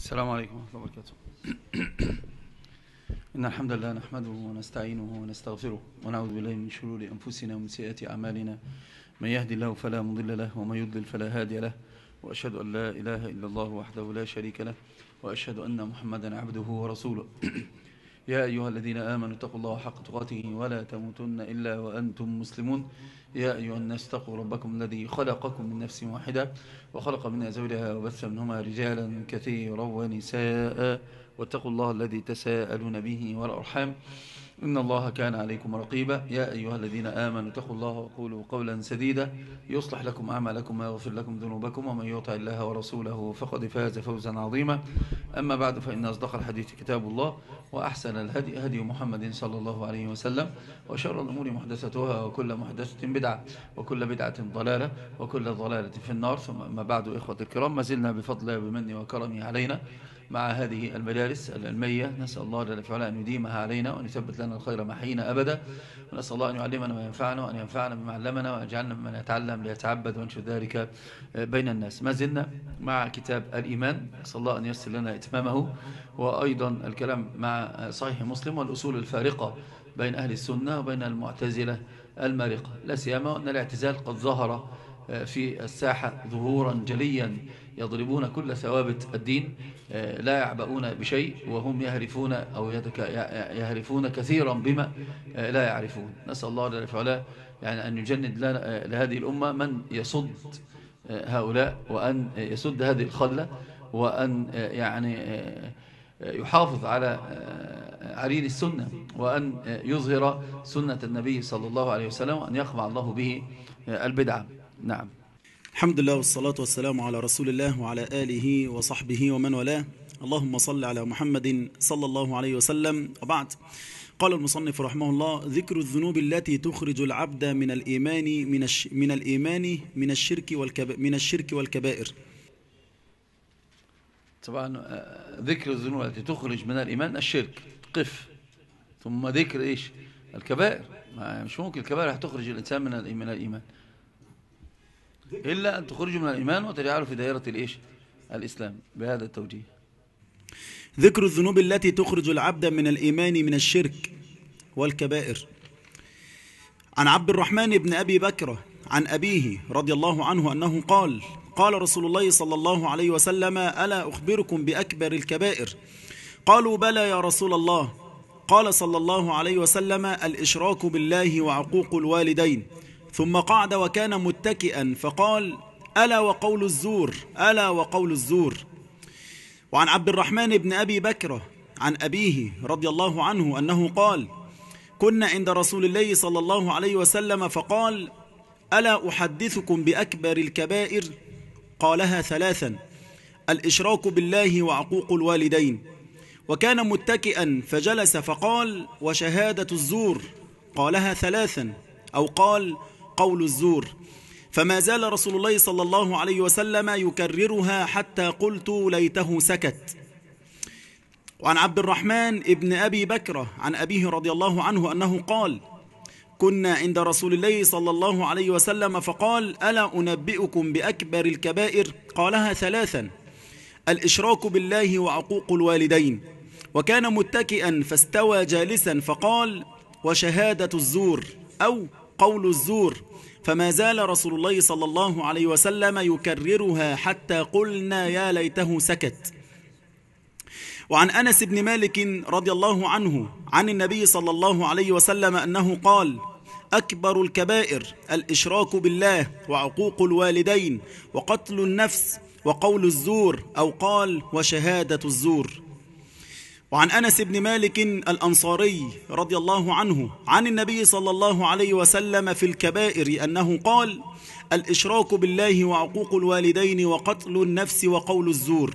السلام عليكم ورحمة الله وبركاته. إن الحمد لله نحمده ونستعينه ونستغفره ونعوذ بالله من شرور أنفسنا ومن سيئات أعمالنا. من يهدي الله فلا مضل له ومن يضلل فلا هادي له، وأشهد أن لا إله إلا الله وحده لا شريك له، وأشهد أن محمدا عبده ورسوله. يا أيها الذين آمنوا اتقوا الله حق تقاته ولا تموتن إلا وأنتم مسلمون. يا أيها الناس اتقوا ربكم الذي خلقكم من نفس واحدة وخلق منها زوجها وبث منهما رجالا كثيرا ونساء، واتقوا الله الذي تساءلون به والأرحام إن الله كان عليكم رقيبا. يا أيها الذين آمنوا اتقوا الله وقولوا قولا سديدا يصلح لكم أعمالكم ويغفر لكم ذنوبكم، ومن يطع الله ورسوله فقد فاز فوزا عظيما. أما بعد، فإن أصدق الحديث كتاب الله، وأحسن الهدي هدي محمد صلى الله عليه وسلم، وشر الأمور محدثتها، وكل محدثة بدعة، وكل بدعة ضلالة، وكل ضلالة في النار. ثم أما بعد، إخوة الكرام، ما زلنا بفضل الله وبمنه وكرمه علينا مع هذه المدارس العلمية. نسأل الله جل وعلا أن يديمها علينا وأن يثبت لنا الخير ما حيينا أبدا، ونسأل الله أن يعلمنا ما ينفعنا وأن ينفعنا بما علمنا، وأن يجعلنا ممن يتعلم ليتعبد وينشر ذلك بين الناس. ما زلنا مع كتاب الإيمان، نسأل الله أن ييسر لنا إتمامه، وأيضا الكلام مع صحيح مسلم والأصول الفارقة بين أهل السنة وبين المعتزلة المارقة، لا سيما أن الاعتزال قد ظهر في الساحة ظهورا جليا، يضربون كل ثوابت الدين، لا يعبؤون بشيء، وهم يهرفون أو يهرفون كثيرا بما لا يعرفون. نسأل الله جل وعلا يعني أن يجند لهذه الأمة من يصد هؤلاء، وأن يسد هذه الخلة، وأن يعني يحافظ على عرين السنة، وأن يظهر سنة النبي صلى الله عليه وسلم، وأن يقمع الله به البدعة. نعم. الحمد لله والصلاة والسلام على رسول الله وعلى آله وصحبه ومن والاه. اللهم صل على محمد صلى الله عليه وسلم. وبعد، قال المصنف رحمه الله: ذكر الذنوب التي تخرج العبد من الإيمان من الشرك والكبائر. طبعا ذكر الذنوب التي تخرج من الإيمان الشرك، قف، ثم ذكر إيش؟ الكبائر. مش ممكن الكبائر هتخرج الإنسان من الإيمان إلا أن تخرج من الإيمان وتجعله في دائرة الإيش؟ الإسلام، بهذا التوجيه. ذكر الذنوب التي تخرج العبد من الإيمان من الشرك والكبائر. عن عبد الرحمن بن أبي بكر عن أبيه رضي الله عنه أنه قال: قال رسول الله صلى الله عليه وسلم: ألا أخبركم بأكبر الكبائر؟ قالوا: بلى يا رسول الله. قال صلى الله عليه وسلم: الإشراك بالله وعقوق الوالدين. ثم قعد وكان متكئا فقال: ألا وقول الزور، ألا وقول الزور. وعن عبد الرحمن بن أبي بكر عن أبيه رضي الله عنه أنه قال: كنا عند رسول الله صلى الله عليه وسلم فقال: ألا أحدثكم بأكبر الكبائر؟ قالها ثلاثا: الإشراك بالله وعقوق الوالدين. وكان متكئا فجلس فقال: وشهادة الزور. قالها ثلاثا، أو قال: قول الزور. فما زال رسول الله صلى الله عليه وسلم يكررها حتى قلت ليته سكت. وعن عبد الرحمن ابن أبي بكر عن أبيه رضي الله عنه أنه قال: كنا عند رسول الله صلى الله عليه وسلم فقال: ألا أنبئكم بأكبر الكبائر؟ قالها ثلاثا: الإشراك بالله وعقوق الوالدين. وكان متكئا فاستوى جالسا فقال: وشهادة الزور، أو قول الزور. فما زال رسول الله صلى الله عليه وسلم يكررها حتى قلنا يا ليته سكت. وعن أنس بن مالك رضي الله عنه عن النبي صلى الله عليه وسلم أنه قال: أكبر الكبائر الإشراك بالله وعقوق الوالدين وقتل النفس وقول الزور، أو قال: وشهادة الزور. وعن أنس بن مالك الأنصاري رضي الله عنه عن النبي صلى الله عليه وسلم في الكبائر أنه قال: الإشراك بالله وعقوق الوالدين وقتل النفس وقول الزور.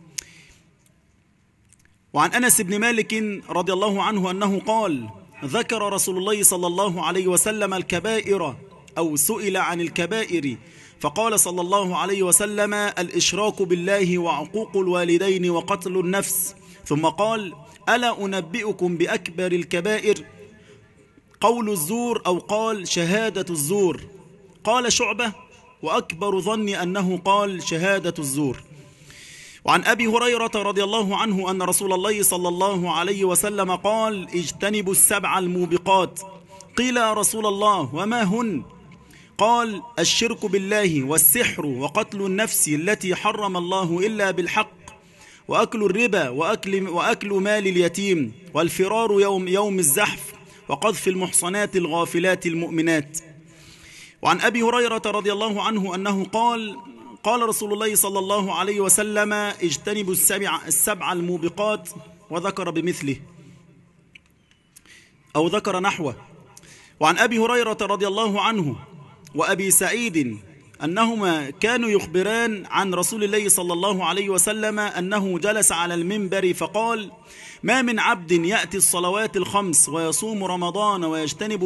وعن أنس بن مالك رضي الله عنه أنه قال: ذكر رسول الله صلى الله عليه وسلم الكبائر، أو سئل عن الكبائر فقال صلى الله عليه وسلم: الإشراك بالله وعقوق الوالدين وقتل النفس. ثم قال: ألا أنبئكم بأكبر الكبائر؟ قول الزور، أو قال: شهادة الزور. قال شعبة: وأكبر ظني أنه قال: شهادة الزور. وعن أبي هريرة رضي الله عنه أن رسول الله صلى الله عليه وسلم قال: اجتنبوا السبع الموبقات. قيل: يا رسول الله وما هن؟ قال: الشرك بالله، والسحر، وقتل النفس التي حرم الله إلا بالحق، وأكل الربا، وأكل مال اليتيم، والفرار يوم الزحف، وقذف المحصنات الغافلات المؤمنات. وعن أبي هريرة رضي الله عنه أنه قال: قال رسول الله صلى الله عليه وسلم: اجتنبوا السبع الموبقات، وذكر بمثله أو ذكر نحوه. وعن أبي هريرة رضي الله عنه وأبي سعيد أنهما كانوا يخبران عن رسول الله صلى الله عليه وسلم أنه جلس على المنبر فقال: ما من عبد يأتي الصلوات الخمس ويصوم رمضان ويجتنب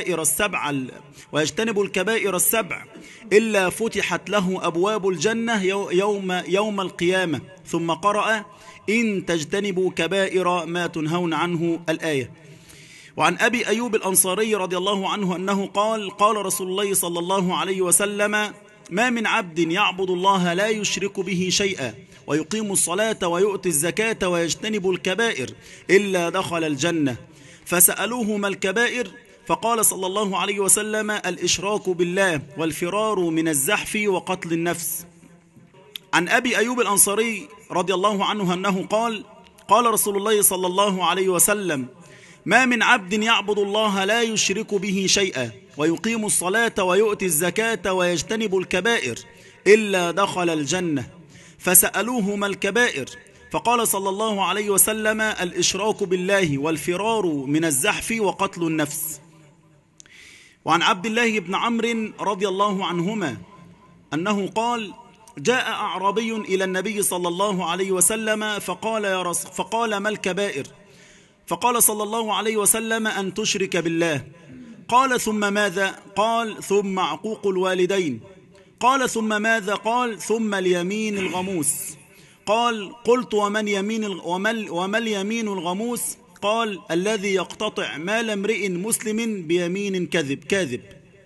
الكبائر السبع إلا فتحت له أبواب الجنة يوم القيامة. ثم قرأ: إن تجتنبوا كبائر ما تنهون عنه، الآية. وعن أبي أيوب الأنصاري رضي الله عنه أنه قال: قال رسول الله صلى الله عليه وسلم: ما من عبد يعبد الله لا يشرك به شيئا ويقيم الصلاة ويؤتي الزكاة ويجتنب الكبائر إلا دخل الجنة. فسألوه: ما الكبائر؟ فقال صلى الله عليه وسلم: الإشراك بالله، والفرار من الزحف، وقتل النفس. عن أبي أيوب الأنصاري رضي الله عنه أنه قال: قال رسول الله صلى الله عليه وسلم: ما من عبد يعبد الله لا يشرك به شيئا ويقيم الصلاة ويؤتي الزكاة ويجتنب الكبائر إلا دخل الجنة. فسألوه: ما الكبائر؟ فقال صلى الله عليه وسلم: الإشراك بالله، والفرار من الزحف، وقتل النفس. وعن عبد الله بن عمرو رضي الله عنهما أنه قال: جاء أعرابي إلى النبي صلى الله عليه وسلم فقال: ما الكبائر؟ فقال صلى الله عليه وسلم: أن تشرك بالله. قال: ثم ماذا؟ قال: ثم عقوق الوالدين. قال: ثم ماذا؟ قال: ثم اليمين الغموس. قال: قلت: وما اليمين الغموس؟ قال: الذي يقتطع مال امرئ مسلم بيمين كاذب.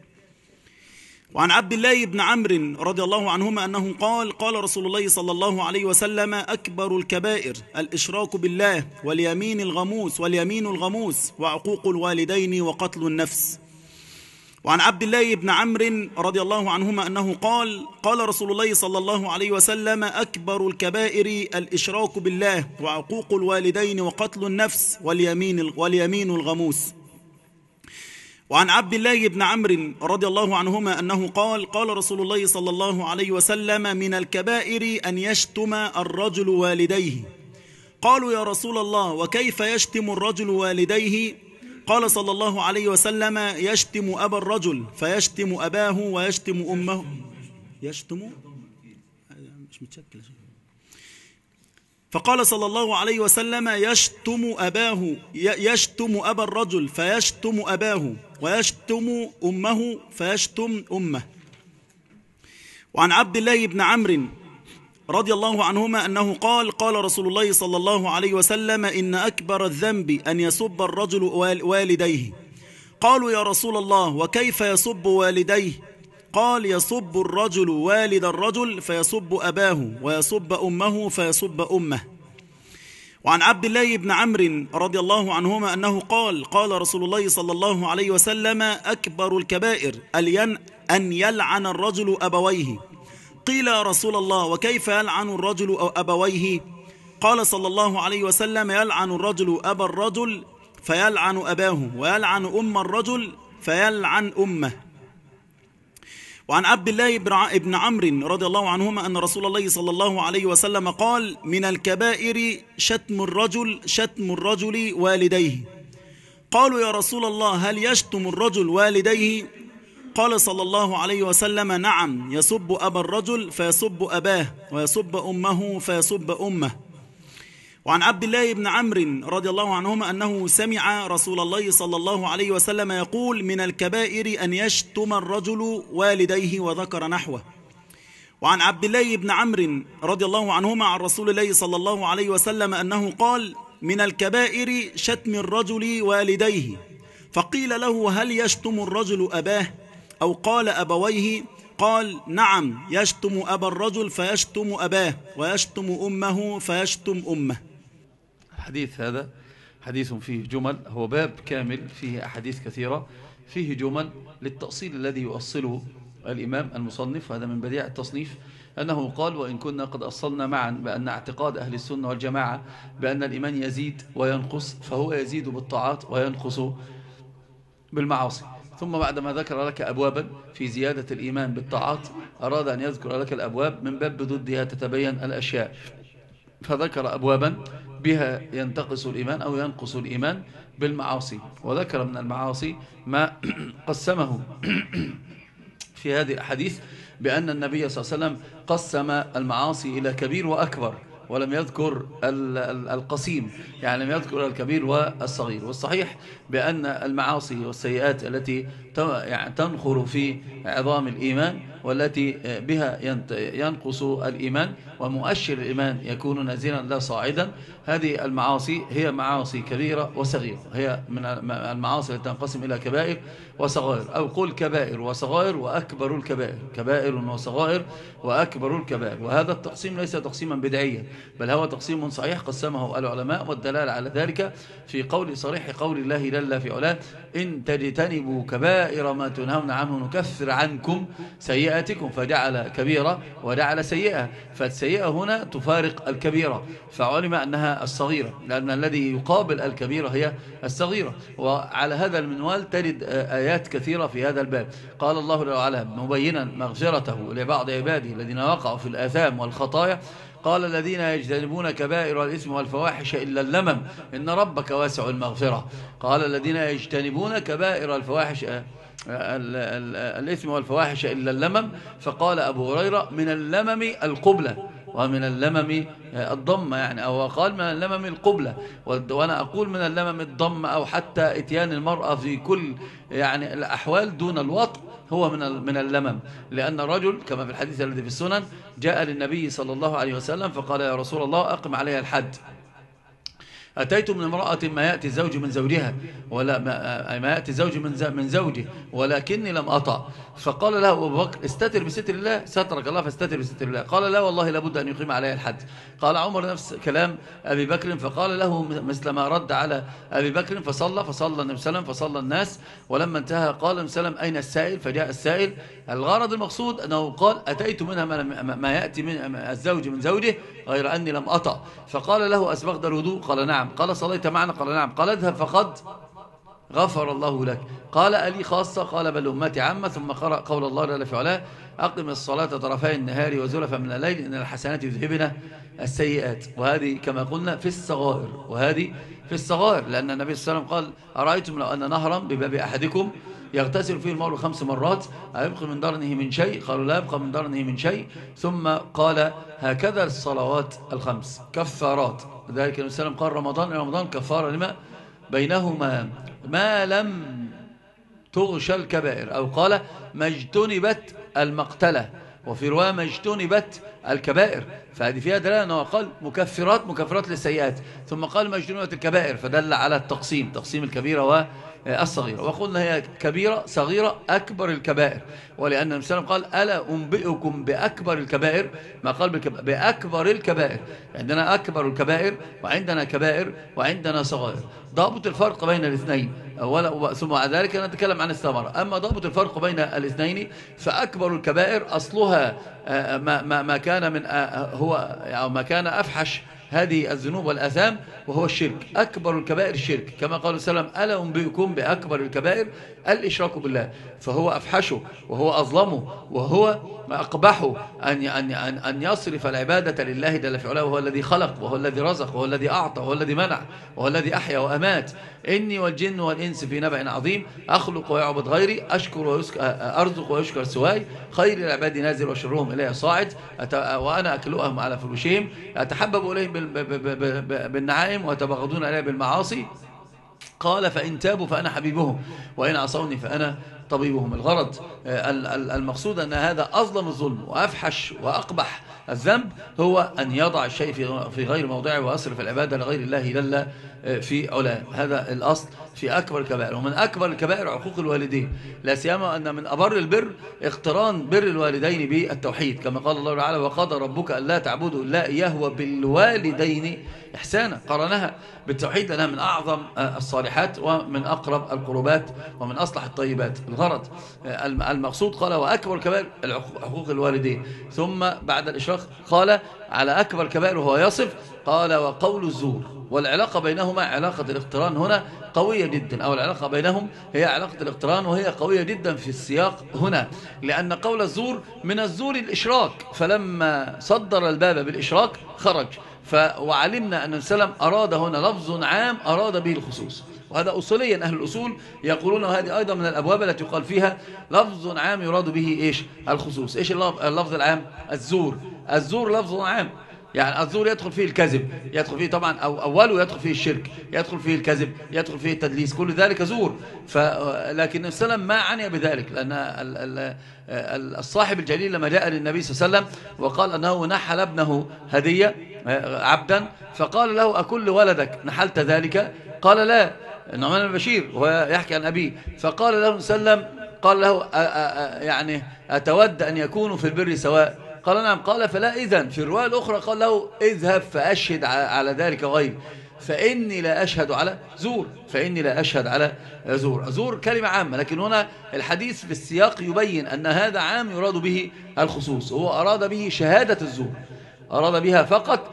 وعن عبد الله بن عمرو رضي الله عنهما أنه قال: قال رسول الله صلى الله عليه وسلم: أكبر الكبائر الإشراك بالله، واليمين الغموس، وعقوق الوالدين، وقتل النفس. وعن عبد الله بن عمرو رضي الله عنهما أنه قال: قال رسول الله صلى الله عليه وسلم: أكبر الكبائر الإشراك بالله، وعقوق الوالدين، وقتل النفس، واليمين الغموس. وعن عبد الله بن عمرو رضي الله عنهما أنه قال: قال رسول الله صلى الله عليه وسلم: من الكبائر أن يشتم الرجل والديه. قالوا: يا رسول الله وكيف يشتم الرجل والديه؟ قال صلى الله عليه وسلم: يشتم أبا الرجل فيشتم أباه ويشتم أمه. فقال صلى الله عليه وسلم: يشتم أبا الرجل فيشتم أباه ويشتم أمه فيشتم أمه. وعن عبد الله بن عمرو رضي الله عنهما أنه قال: قال رسول الله صلى الله عليه وسلم: إن أكبر الذنب أن يسب الرجل والديه. قالوا: يا رسول الله وكيف يسب والديه؟ قال: يسب الرجل والد الرجل فيسب أباه، ويسب أمه فيسب أمه. وعن عبد الله بن عمرو رضي الله عنهما أنه قال: قال رسول الله صلى الله عليه وسلم: أكبر الكبائر أن يلعن الرجل أبويه. قيل: يا رسول الله وكيف يلعن الرجل أبويه؟ قال صلى الله عليه وسلم: يلعن الرجل أبا الرجل فيلعن أباه، ويلعن أم الرجل فيلعن أمه. وعن عبد الله بن عمرو رضي الله عنهما أن رسول الله صلى الله عليه وسلم قال: من الكبائر شتم الرجل والديه. قالوا: يا رسول الله هل يشتم الرجل والديه؟ قال صلى الله عليه وسلم: نعم، يسب أبا الرجل فيسب أباه، ويسب أمه فيسب أمه. وعن عبد الله بن عمرو رضي الله عنهما أنه سمع رسول الله صلى الله عليه وسلم يقول: من الكبائر أن يشتم الرجل والديه، وذكر نحوه. وعن عبد الله بن عمرو رضي الله عنهما عن رسول الله صلى الله عليه وسلم أنه قال: من الكبائر شتم الرجل والديه. فقيل له: هل يشتم الرجل أباه؟ أو قال أبويه؟ قال نعم يشتم أبا الرجل فيشتم أباه ويشتم أمه فيشتم أمه. الحديث هذا حديث فيه جمل، هو باب كامل فيه أحاديث كثيرة، فيه جمل للتأصيل الذي يؤصله الإمام المصنف. هذا من بديع التصنيف أنه قال: وإن كنا قد أصلنا معا بأن اعتقاد أهل السنة والجماعة بأن الإيمان يزيد وينقص، فهو يزيد بالطاعات وينقص بالمعاصي. ثم بعدما ذكر لك أبوابا في زيادة الإيمان بالطاعات، أراد أن يذكر لك الأبواب من باب ضدها تتبين الأشياء، فذكر أبوابا بها ينتقص الإيمان أو ينقص الإيمان بالمعاصي، وذكر من المعاصي ما قسمه في هذه الأحاديث بأن النبي صلى الله عليه وسلم قسم المعاصي إلى كبير وأكبر، ولم يذكر القسيم، يعني لم يذكر الكبير والصغير. والصحيح بأن المعاصي والسيئات التي تنخر في عظام الإيمان والتي بها ينقص الإيمان ومؤشر الإيمان يكون نازلا لا صاعدا، هذه المعاصي هي معاصي كبيرة وصغيرة، هي من المعاصي التي تنقسم إلى كبائر وصغائر، أو قل كبائر وصغائر وأكبر الكبائر، كبائر وصغائر وأكبر الكبائر. وهذا التقسيم ليس تقسيما بدعيا، بل هو تقسيم صحيح قسمه العلماء، والدلالة على ذلك في قول صريح قول الله جل في علاه: إن تجتنبوا كبائر ما تنهون عنه نكفر عنكم سيئاتكم. فجعل كبيرة وجعل سيئة، فالسيئة هنا تفارق الكبيرة، فعلم أنها الصغيرة، لأن الذي يقابل الكبيرة هي الصغيرة. وعلى هذا المنوال تجد آيات كثيرة في هذا الباب. قال الله جل وعلا مبينا مغفرته لبعض عباده الذين وقعوا في الآثام والخطايا: قال الذين يجتنبون كبائر الإثم والفواحش إلا اللمم إن ربك واسع المغفرة. قال الذين يجتنبون كبائر الفواحش الإثم والفواحش إلا اللمم. فقال أبو هريرة: من اللمم القبلة، ومن اللمم الضم، يعني أو قال من اللمم القبلة، وأنا أقول من اللمم الضم، أو حتى إتيان المرأة في كل يعني الأحوال دون الوطء هو من اللمم. لأن الرجل كما في الحديث الذي في السنن جاء للنبي صلى الله عليه وسلم فقال: يا رسول الله أقم عليها الحد، أتيت من امرأة ما يأتي الزوج من زوجها ولا ما يأتي الزوج من زوجه ولكني لم أطع. فقال له أبو بكر: استتر بستر الله، سترك الله فاستتر بستر الله. قال: لا والله لابد أن يقيم عليها الحد. قال عمر نفس كلام أبي بكر، فقال له مثل ما رد على أبي بكر، فصلى النبي صلى الله عليه وسلم، فصلى الناس، ولما انتهى قال النبي صلى الله عليه وسلم: أين السائل؟ فجاء السائل. الغرض المقصود أنه قال: أتيت منها ما يأتي من الزوج من زوجه غير أني لم أطع. فقال له: أسبغت الوضوء؟ قال: نعم. قال: صليت معنا؟ قال: نعم. قال: اذهب فقد غفر الله لك. قال: ألي خاصة؟ قال: بل أمتي عامة. ثم قرأ قول الله جل في علاه: أقم الصلاة طرفي النهار وزلفا من الليل إن الحسنات يذهبن السيئات. وهذه كما قلنا في الصغائر، وهذه في الصغائر، لأن النبي صلى الله عليه وسلم قال: أرأيتم لو أن نهرا بباب أحدكم يغتسل فيه المرء 5 مرات أيبقى من درنه من شيء؟ قالوا: لا يبقى من درنه من شيء. ثم قال: هكذا الصلوات الخمس كفارات. ذلك النبي صلى الله عليه وسلم قال: رمضان إلى رمضان كفارة لما بينهما ما لم تغشى الكبائر، أو قال: ما اجتنبت المقتلة، وفي رواية: ما اجتنبت الكبائر. فهذه فيها دلالة أنه قال مكفرات للسيئات، ثم قال: ما اجتنبت الكبائر، فدل على التقسيم، تقسيم الكبيرة والصغيرة. وقلنا هي كبيرة صغيرة أكبر الكبائر، ولأن النبي صلى الله عليه وسلم قال: ألا أنبئكم بأكبر الكبائر؟ ما قال بأكبر الكبائر. عندنا أكبر الكبائر وعندنا كبائر وعندنا صغائر. ضابط الفرق بين الاثنين ثم بعد ذلك نتكلم عن الثمرة. أما ضابط الفرق بين الاثنين فأكبر الكبائر أصلها ما كان من هو أو ما كان أفحش هذه الذنوب والآثام، وهو الشرك. أكبر الكبائر الشرك، كما قال صلى الله عليه وسلم: ألا أنبئكم بأكبر الكبائر؟ الإشراك بالله، فهو أفحشه وهو أظلمه وهو أقبحه أن يصرف العبادة لله جل في علاه، وهو الذي خلق وهو الذي رزق وهو الذي أعطى وهو الذي منع وهو الذي أحيا وأمات. إني والجن والإنس في نبأ عظيم، أخلق ويعبد غيري، أرزق ويشكر سواي، خير العباد نازل وشرهم إليه صاعد، وأنا أكلؤهم على فرشهم، أتحبب إليهم بالنعائم ويتبغضون إليه بالمعاصي. قال: فإن تابوا فأنا حبيبهم وإن عصوني فأنا طبيبهم. الغرض المقصود أن هذا أظلم الظلم وأفحش وأقبح الذنب هو أن يضع الشيء في غير موضعه ويصرف العبادة لغير الله جل في علاه. هذا الأصل في أكبر الكبائر. ومن أكبر الكبائر عقوق الوالدين، لا سيما أن من أبر البر اقتران بر الوالدين بالتوحيد، كما قال الله تعالى وقضى ربك ألا تعبدوا إلا إياه وبالوالدين إحسانا. قرنها بالتوحيد لأنها من أعظم الصالحات ومن أقرب القربات ومن أصلح الطيبات. الغرض المقصود قال وأكبر الكبائر حقوق الوالدين، ثم بعد الإشراق قال على أكبر الكبائر وهو يصف قال وقول الزور. والعلاقة بينهما علاقة الاقتران هنا قوية جدا، أو العلاقة بينهم هي علاقة الاقتران، وهي قوية جدا في السياق هنا، لأن قول الزور من الزور الإشراك، فلما صدر الباب بالإشراك خرج. وعلمنا أن السلام أراد هنا لفظ عام أراد به الخصوص، وهذا أصوليا أهل الأصول يقولون، وهذه أيضا من الأبواب التي يقال فيها لفظ عام يراد به إيش؟ الخصوص. إيش اللفظ العام؟ الزور. الزور لفظ عام، يعني الزور يدخل فيه الكذب، يدخل فيه طبعا أوله يدخل فيه الشرك، يدخل فيه الكذب، يدخل فيه التدليس، كل ذلك زور. لكن السلام ما عني بذلك، لأن الصاحب الجليل لما جاء للنبي صلى الله عليه وسلم وقال أنه نحل ابنه هدية عبدا، فقال له أكل ولدك نحلت ذلك؟ قال لا. النعمان بن بشير وهو يحكي عن أبيه، فقال له سلم، قال له يعني أتود أن يكونوا في البر سواء؟ قال نعم. قال فلا إذن. في الرواية الأخرى قال له اذهب فأشهد على ذلك غير، فإني لا أشهد على زور، فإني لا أشهد على زور. زور كلمة عامة، لكن هنا الحديث في السياق يبين أن هذا عام يراد به الخصوص. هو أراد به شهادة الزور، أراد بها فقط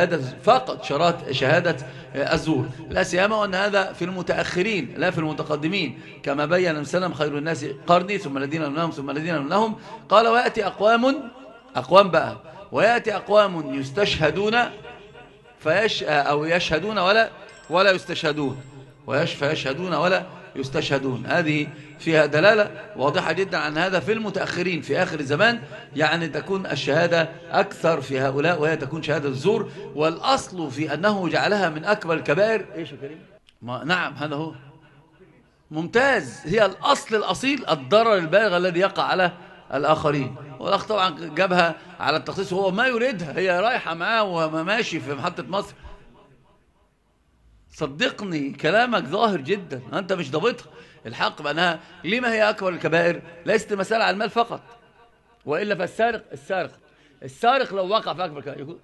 شهادة الزور، لا سيما وأن هذا في المتأخرين لا في المتقدمين، كما بين وسلم خير الناس قرني ثم الذين يلونهم ثم الذين يلونهم. قال ويأتي أقوام بقى، ويأتي أقوام يستشهدون أو يشهدون ولا يستشهدون، فيشهدون ولا يستشهدون. هذه فيها دلالة واضحة جدا عن هذا في المتأخرين في آخر الزمان، يعني تكون الشهادة أكثر في هؤلاء، وهي تكون شهادة الزور. والأصل في أنه جعلها من أكبر الكبائر. إيش يا كريم؟ نعم هذا هو ممتاز. هي الأصل الأصيل الضرر البالغ الذي يقع على الآخرين. والأخ طبعا جابها على التخصيص وهو ما يريدها، هي رايحة معاه وهو ماشي في محطة مصر. صدقني كلامك ظاهر جدا، أنت مش ضابطها. الحق بأنها لما هي أكبر الكبائر ليست مسألة على المال فقط، وإلا فالسارق لو وقع في أكبر الكبائر يقول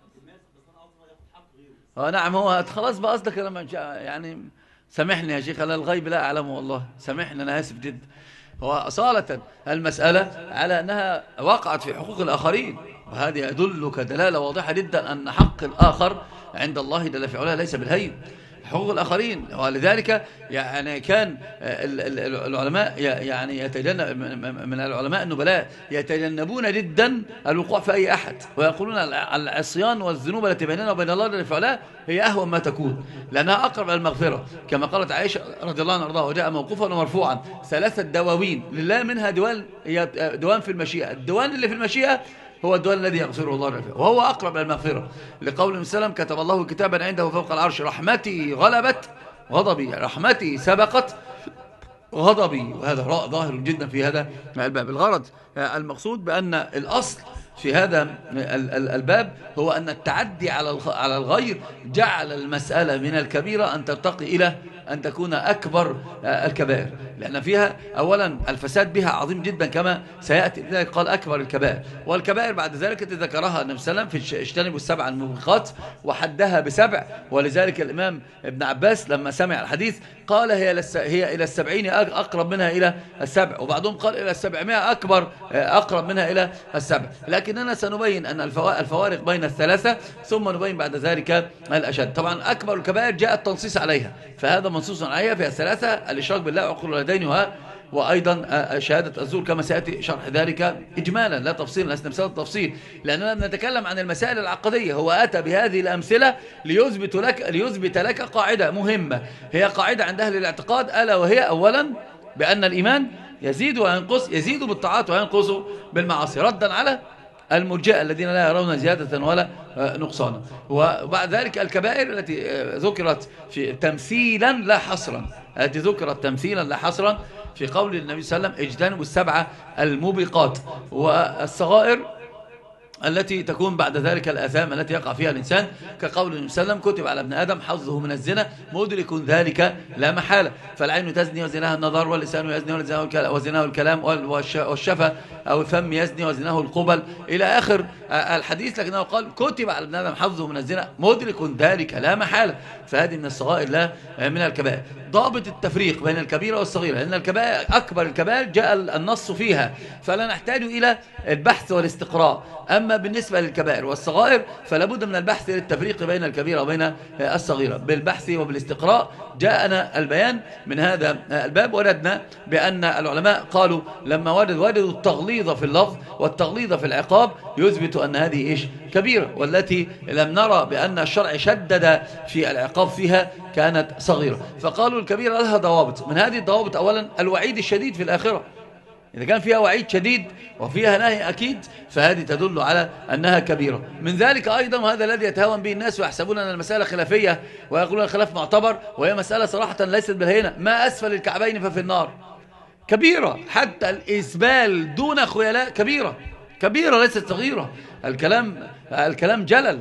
نعم. هو خلاص بقى قصدك يعني سامحني يا شيخ على الغيب لا أعلمه والله، سامحني أنا آسف جدا. هو أصالة المسألة على أنها وقعت في حقوق الآخرين، وهذه يدلك دلالة واضحة جدا أن حق الآخر عند الله جل في علاه ليس بالهين، حقوق الآخرين. ولذلك يعني كان العلماء يعني من العلماء النبلاء يتجنبون جدا الوقوع في أي أحد، ويقولون العصيان والذنوب التي بيننا وبين الله جل في علاه هي أهون ما تكون، لأنها أقرب إلى المغفرة، كما قالت عائشة رضي الله عنها وارضاها وجاء موقوفا ومرفوعا 3 دواوين لله، منها دوان في المشيئة. الدوان اللي في المشيئة هو الدوان الذي يغفره الله رفعه، وهو أقرب إلى المغفرة، لقول وسلم كتب الله كتابا عنده فوق العرش رحمتي غلبت غضبي، رحمتي سبقت غضبي. وهذا ظاهر جدا في هذا الباب. الغرض المقصود بأن الأصل في هذا الباب هو أن التعدي على الغير جعل المسألة من الكبيرة أن ترتقي إلى أن تكون أكبر الكبائر، لأن فيها أولا الفساد بها عظيم جدا كما سيأتي، لذلك قال أكبر الكبائر. والكبائر بعد ذلك ذكرها النبي صلى الله عليه وسلم في اجتنبوا السبع الموبقات وحدها ب7. ولذلك الإمام ابن عباس لما سمع الحديث قال هي إلى 70 أقرب منها إلى 7، وبعضهم قال إلى 700 أقرب منها إلى 7. لكننا سنبين أن الفوارق بين الثلاثة، ثم نبين بعد ذلك الأشد. طبعا أكبر الكبائر جاء التنصيص عليها، فهذا منصوص عليها في الثلاثة: الإشراك بالله وعقوق الوالدين وأيضا شهادة الزور، كما سيأتي شرح ذلك إجمالا لا تفصيلا، لسنا مسألة التفصيل، لأننا نتكلم عن المسائل العقدية. هو أتى بهذه الأمثلة ليثبت لك قاعدة مهمة، هي قاعدة عند أهل الاعتقاد، ألا وهي أولا بأن الإيمان يزيد وينقص، يزيد بالطاعات وينقص بالمعاصي، ردا على المرجئة الذين لا يرون زيادة ولا نقصانا. وبعد ذلك الكبائر التي ذكرت في تمثيلا لا حصرا، التي ذكرت تمثيلا لا حصرا في قول النبي صلى الله عليه وسلم اجتنبوا السبع الموبقات، والصغائر التي تكون بعد ذلك الآثام التي يقع فيها الإنسان، كقول النبي صلى الله عليه وسلم كتب على ابن آدم حظه من الزنا مدرك ذلك لا محالة. فالعين تزني وزناها النظر، واللسان يزني وزناه الكلام، والشفة أو الفم يزني وزناه القبل إلى آخر الحديث، لكنه قال كتب على ابن آدم حظه من الزنا مدرك ذلك لا محالة. فهذه من الصغائر لا من الكبائر. ضابط التفريق بين الكبيرة والصغيرة، لأن الكبائر أكبر الكبائر جاء النص فيها فلا نحتاج إلى البحث والاستقراء. أما بالنسبة للكبائر والصغائر فلا بد من البحث للتفريق بين الكبيرة وبين الصغيرة. بالبحث وبالاستقراء جاءنا البيان من هذا الباب. وردنا بأن العلماء قالوا لما وردوا التغليظ في اللفظ والتغليظ في العقاب يثبت أن هذه إيش كبيرة، والتي لم نرى بأن الشرع شدد في العقاب فيها كانت صغيرة. فقالوا الكبيرة لها ضوابط. من هذه الضوابط أولا الوعيد الشديد في الآخرة، إذا كان فيها وعيد شديد وفيها نهي أكيد فهذه تدل على أنها كبيرة. من ذلك أيضا، وهذا الذي يتهاون به الناس ويحسبون أن المسألة خلافية ويقولون الخلاف معتبر، وهي مسألة صراحة ليست بالهينة، ما أسفل الكعبين ففي النار كبيرة، حتى الإسبال دون خيلاء كبيرة ليست صغيرة. الكلام جلل،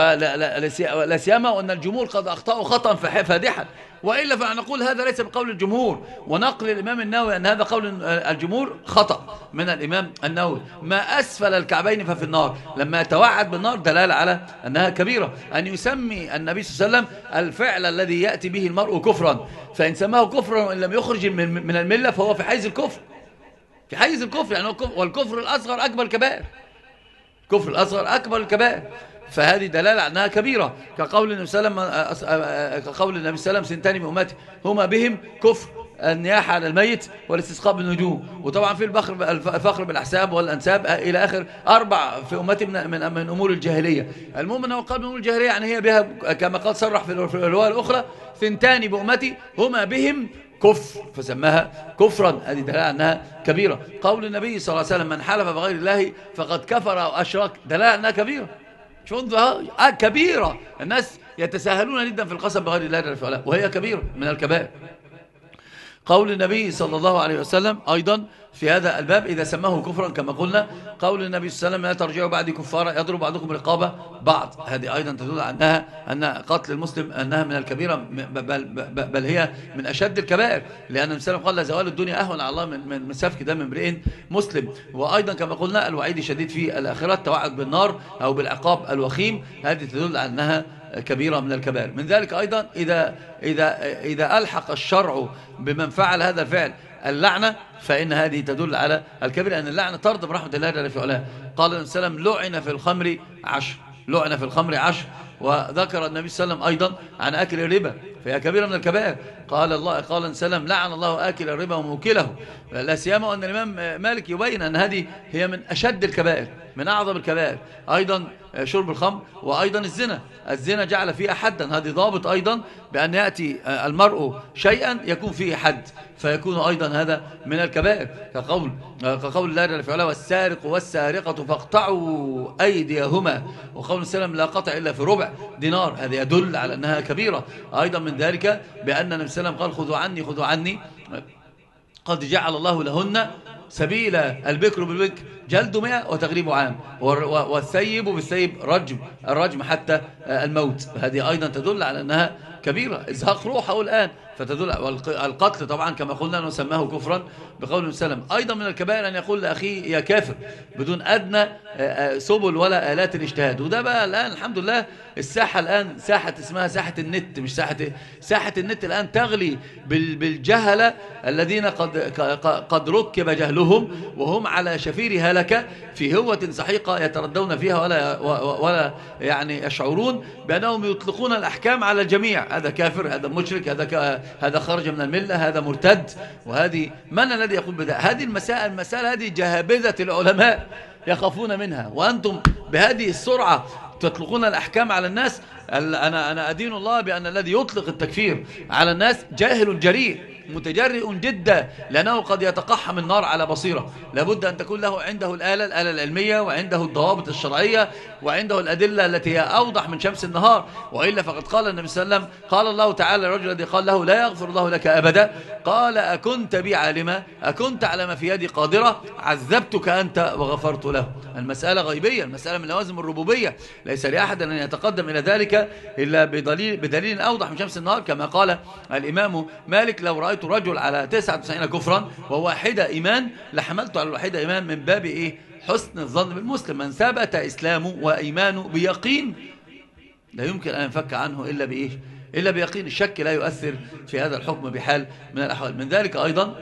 ولا سيما وأن الجمهور قد أخطأوا خطأ فادحا، وإلا فنقول هذا ليس بقول الجمهور، ونقل الإمام النووي أن هذا قول الجمهور خطأ من الإمام النووي. ما أسفل الكعبين ففي النار، لما يتوعد بالنار دلالة على أنها كبيرة. أن يسمي النبي صلى الله عليه وسلم الفعل الذي يأتي به المرء كفرا، فإن سماه كفرا وإن لم يخرج من الملة فهو في حيز الكفر، يعني والكفر الأصغر أكبر الكبائر، كفر الأصغر أكبر الكبائر. فهذه دلالة أنها كبيرة، كقول النبي صلى الله عليه وسلم سنتان من أمتي هما بهم كفر النياحة على الميت والاستسقاء بالنجوم. وطبعا في الفخر بالأحساب والأنساب إلى آخر 4 في أمتي من أمور الجاهلية. المهم أنه قال من أمور الجاهلية يعني هي بها كما قال صرح في الرواية الأخرى ثنتان بأمتي هما بهم كفر، فسماها كفرا، هذه دلالة أنها كبيرة. قول النبي صلى الله عليه وسلم من حلف بغير الله فقد كفر أو أشرك، دلالة أنها كبيرة. كبيرة، الناس يتساهلون جدا في القسم بغير الله جل وعلا، وهي كبيرة من الكبائر. قول النبي صلى الله عليه وسلم أيضا في هذا الباب إذا سماه كفرا كما قلنا، قول النبي صلى الله عليه وسلم لا ترجعوا بعدي كفارا يضرب بعضكم رقابة بعض، هذه أيضا تدل على أن قتل المسلم أنها من الكبيرة، بل هي من أشد الكبائر، لأن النبي صلى الله عليه وسلم قال زوال الدنيا أهون على الله من سفك دم امرئ مسلم. وأيضا كما قلنا الوعيد الشديد في الآخرة، التوعد بالنار أو بالعقاب الوخيم، هذه تدل على أنها كبيرة من الكبائر. من ذلك أيضا إذا ألحق الشرع بمن فعل هذا الفعل اللعنة فإن هذه تدل على الكبيرة، أن اللعنة طرد من رحمة الله جل وعلا. قال النبي صلى الله عليه وسلم لعن في الخمر 10. وذكر النبي صلى الله عليه وسلم أيضا عن أكل الربا فهي كبيرة من الكبائر. قال النبي صلى الله عليه وسلم لعن الله آكل الربا وموكله، لا سيما أن الإمام مالك يبين أن هذه هي من أشد الكبائر، من أعظم الكبائر. أيضا شرب الخمر، وأيضا الزنا جعل فيه حدا، هذه ضابط أيضا بأن يأتي المرء شيئا يكون فيه حد فيكون أيضا هذا من الكبائر، كقول الله جل وعلا والسارق والسارقة فاقطعوا أيديهما، وقول السلام لا قطع إلا في ربع دينار، هذا يدل على أنها كبيرة. أيضا من ذلك بأن النبي صلى الله عليه وسلم قال خذوا عني قد جعل الله لهن سبيل، البكر بالبكر جلد 100 وتغريب عام، والثيب بالثيب الرجم حتى الموت، هذه أيضا تدل على أنها كبيرة، إزهاق روحه الآن، فتدل. والقتل طبعا كما قلنا أنه سماه كفرا بقول السلام. أيضا من الكبائر أن يقول لأخيه يا كافر بدون أدنى سبل ولا آلات الاجتهاد. وده بقى الآن الحمد لله الساحة الآن ساحة اسمها ساحة النت، مش ساحة النت الآن تغلي بالجهلة الذين قد ركب جهلهم وهم على شفير هلكة في هوة سحيقة يتردون فيها ولا يعني يشعرون بأنهم يطلقون الأحكام على الجميع، هذا كافر، هذا مشرك، هذا خرج من الملة، هذا مرتد. وهذه من الذي يقول بذلك؟ هذه المسائل هذه جهابذة العلماء يخافون منها، وأنتم بهذه السرعة تطلقون الأحكام على الناس. أنا أدين الله بأن الذي يطلق التكفير على الناس جاهل جريء متجرئ جدا، لأنه قد يتقحم النار على بصيرة. لابد أن تكون له عنده الآلة العلمية، وعنده الضوابط الشرعية، وعنده الأدلة التي هي أوضح من شمس النهار. وإلا فقد قال النبي صلى الله عليه وسلم، قال الله تعالى الرجل الذي قال له لا يغفر الله لك أبدا، قال أكنت بي عالما، أكنت على ما في يدي قادرة، عذبتك أنت وغفرت له. المسألة غيبية، المسألة من لوازم الربوبية، ليس لأحد أن يتقدم إلى ذلك إلا بدليل أوضح من شمس النهار. كما قال الإمام مالك لو رأيت رجل على 99 كفرا وواحدة إيمان لحملت على الواحدة إيمان، من باب إيه؟ حسن الظن بالمسلم. من ثبت إسلامه وإيمانه بيقين لا يمكن أن ينفك عنه إلا بإيه؟ إلا بيقين. الشك لا يؤثر في هذا الحكم بحال من الأحوال. من ذلك أيضا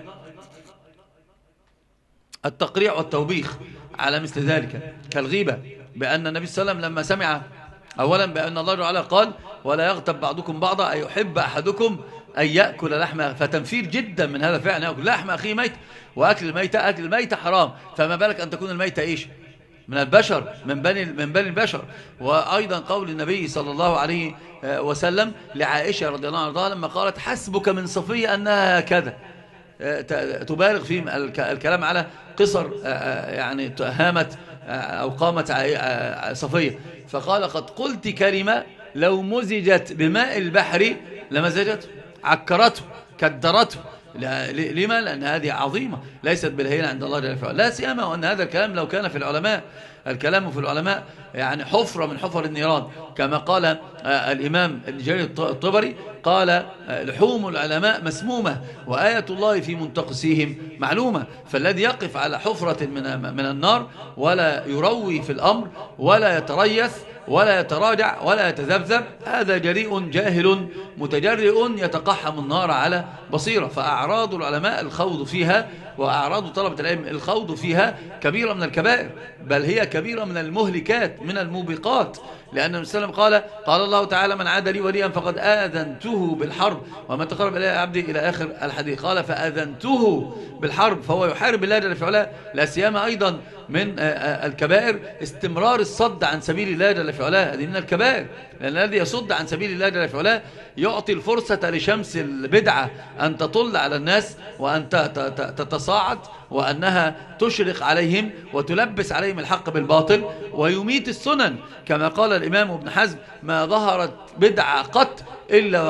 التقريع والتوبيخ على مثل ذلك كالغيبة، بأن النبي صلى الله عليه وسلم لما سمع أولا بأن الله تعالى قال ولا يغتب بعضكم بعضا أيحب أحدكم أن يأكل لحم، فتنفير جدا من هذا فعلا، يأكل لحم أخيه ميت، وأكل الميتة أكل الميتة حرام، فما بالك أن تكون الميتة إيش؟ من البشر، من بني البشر. وأيضا قول النبي صلى الله عليه وسلم لعائشة رضي الله عنها لما قالت حسبك من صفية أنها كذا، تبالغ في الكلام على قصر يعني هامت أو قامت صفية، فقال قد قلت كلمة لو مزجت بماء البحر لمزجت، عكرته كدرته. لما؟ لأن هذه عظيمة ليست بالهينة عند الله جل وعلا، لا سيما وأن هذا الكلام لو كان في العلماء، الكلام في العلماء يعني حفرة من حفر النيران، كما قال الإمام جرير الطبري قال لحوم العلماء مسمومة وآية الله في منتقسيهم معلومة. فالذي يقف على حفرة من النار ولا يروي في الأمر ولا يتريث ولا يتراجع ولا يتذبذب، هذا جريء جاهل متجرئ يتقحم النار على بصيرة. فأعراض العلماء الخوض فيها، وأعراض طلبة العلم الخوض فيها كبيرة من الكبائر، بل هي كبيرة من المهلكات من الموبقات. لأن النبي صلى الله عليه وسلم قال الله تعالى من عاد لي وليا فقد آذنته بالحرب وما تقرب إلي عبدي إلى آخر الحديث. قال فآذنته بالحرب، فهو يحارب الله جل وعلا. لا سيما أيضا من الكبائر استمرار الصد عن سبيل الله جل وعلا، هذه من الكبائر، لأن الذي يصد عن سبيل الله جل وعلا يعطي الفرصة لشمس البدعة أن تطل على الناس وأن تتصاعد، وأنها تشرق عليهم وتلبس عليهم الحق بالباطل ويميت السنن. كما قال الإمام ابن حزم ما ظهرت بدعة قط إلا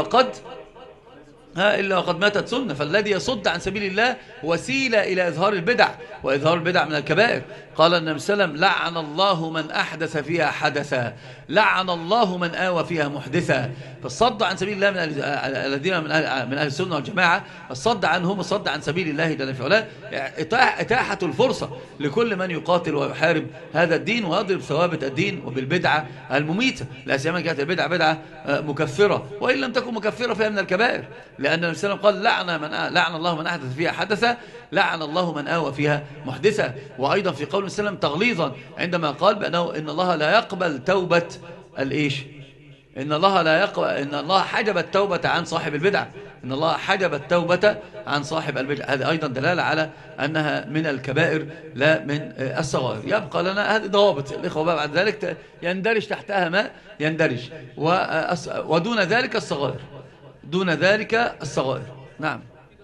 وقد ماتت سنة. فالذي يصد عن سبيل الله وسيلة إلى إظهار البدع، وإظهار البدع من الكبائر. قال النبي صلى الله عليه وسلم لعن الله من أحدث فيها حدثا، لعن الله من آوى فيها محدثا. فالصد عن سبيل الله من الذين من أهل السنة والجماعة، الصد عنهم الصد عن سبيل الله جل وعلا، إتاحة الفرصة لكل من يقاتل ويحارب هذا الدين ويضرب ثوابت الدين وبالبدعة المميتة. لا سيما كانت البدعة بدعة مكفرة، وإن لم تكن مكفرة فهي من الكبائر، لأن النبي صلى الله عليه وسلم قال لعن الله من أحدث فيها حدثا، لعن الله من آوى فيها محدثا. وأيضا في قول السلام تغليظا عندما قال بأنه إن الله لا يقبل توبة الإيش، إن الله حجب التوبة عن صاحب البدعة، إن الله حجب التوبة عن صاحب البدعة. هذه أيضا دلالة على أنها من الكبائر لا من الصغائر. يبقى لنا هذه ضوابط الإخوة، بعد ذلك يندرج تحتها ما يندرج، ودون ذلك الصغائر، دون ذلك الصغائر. نعم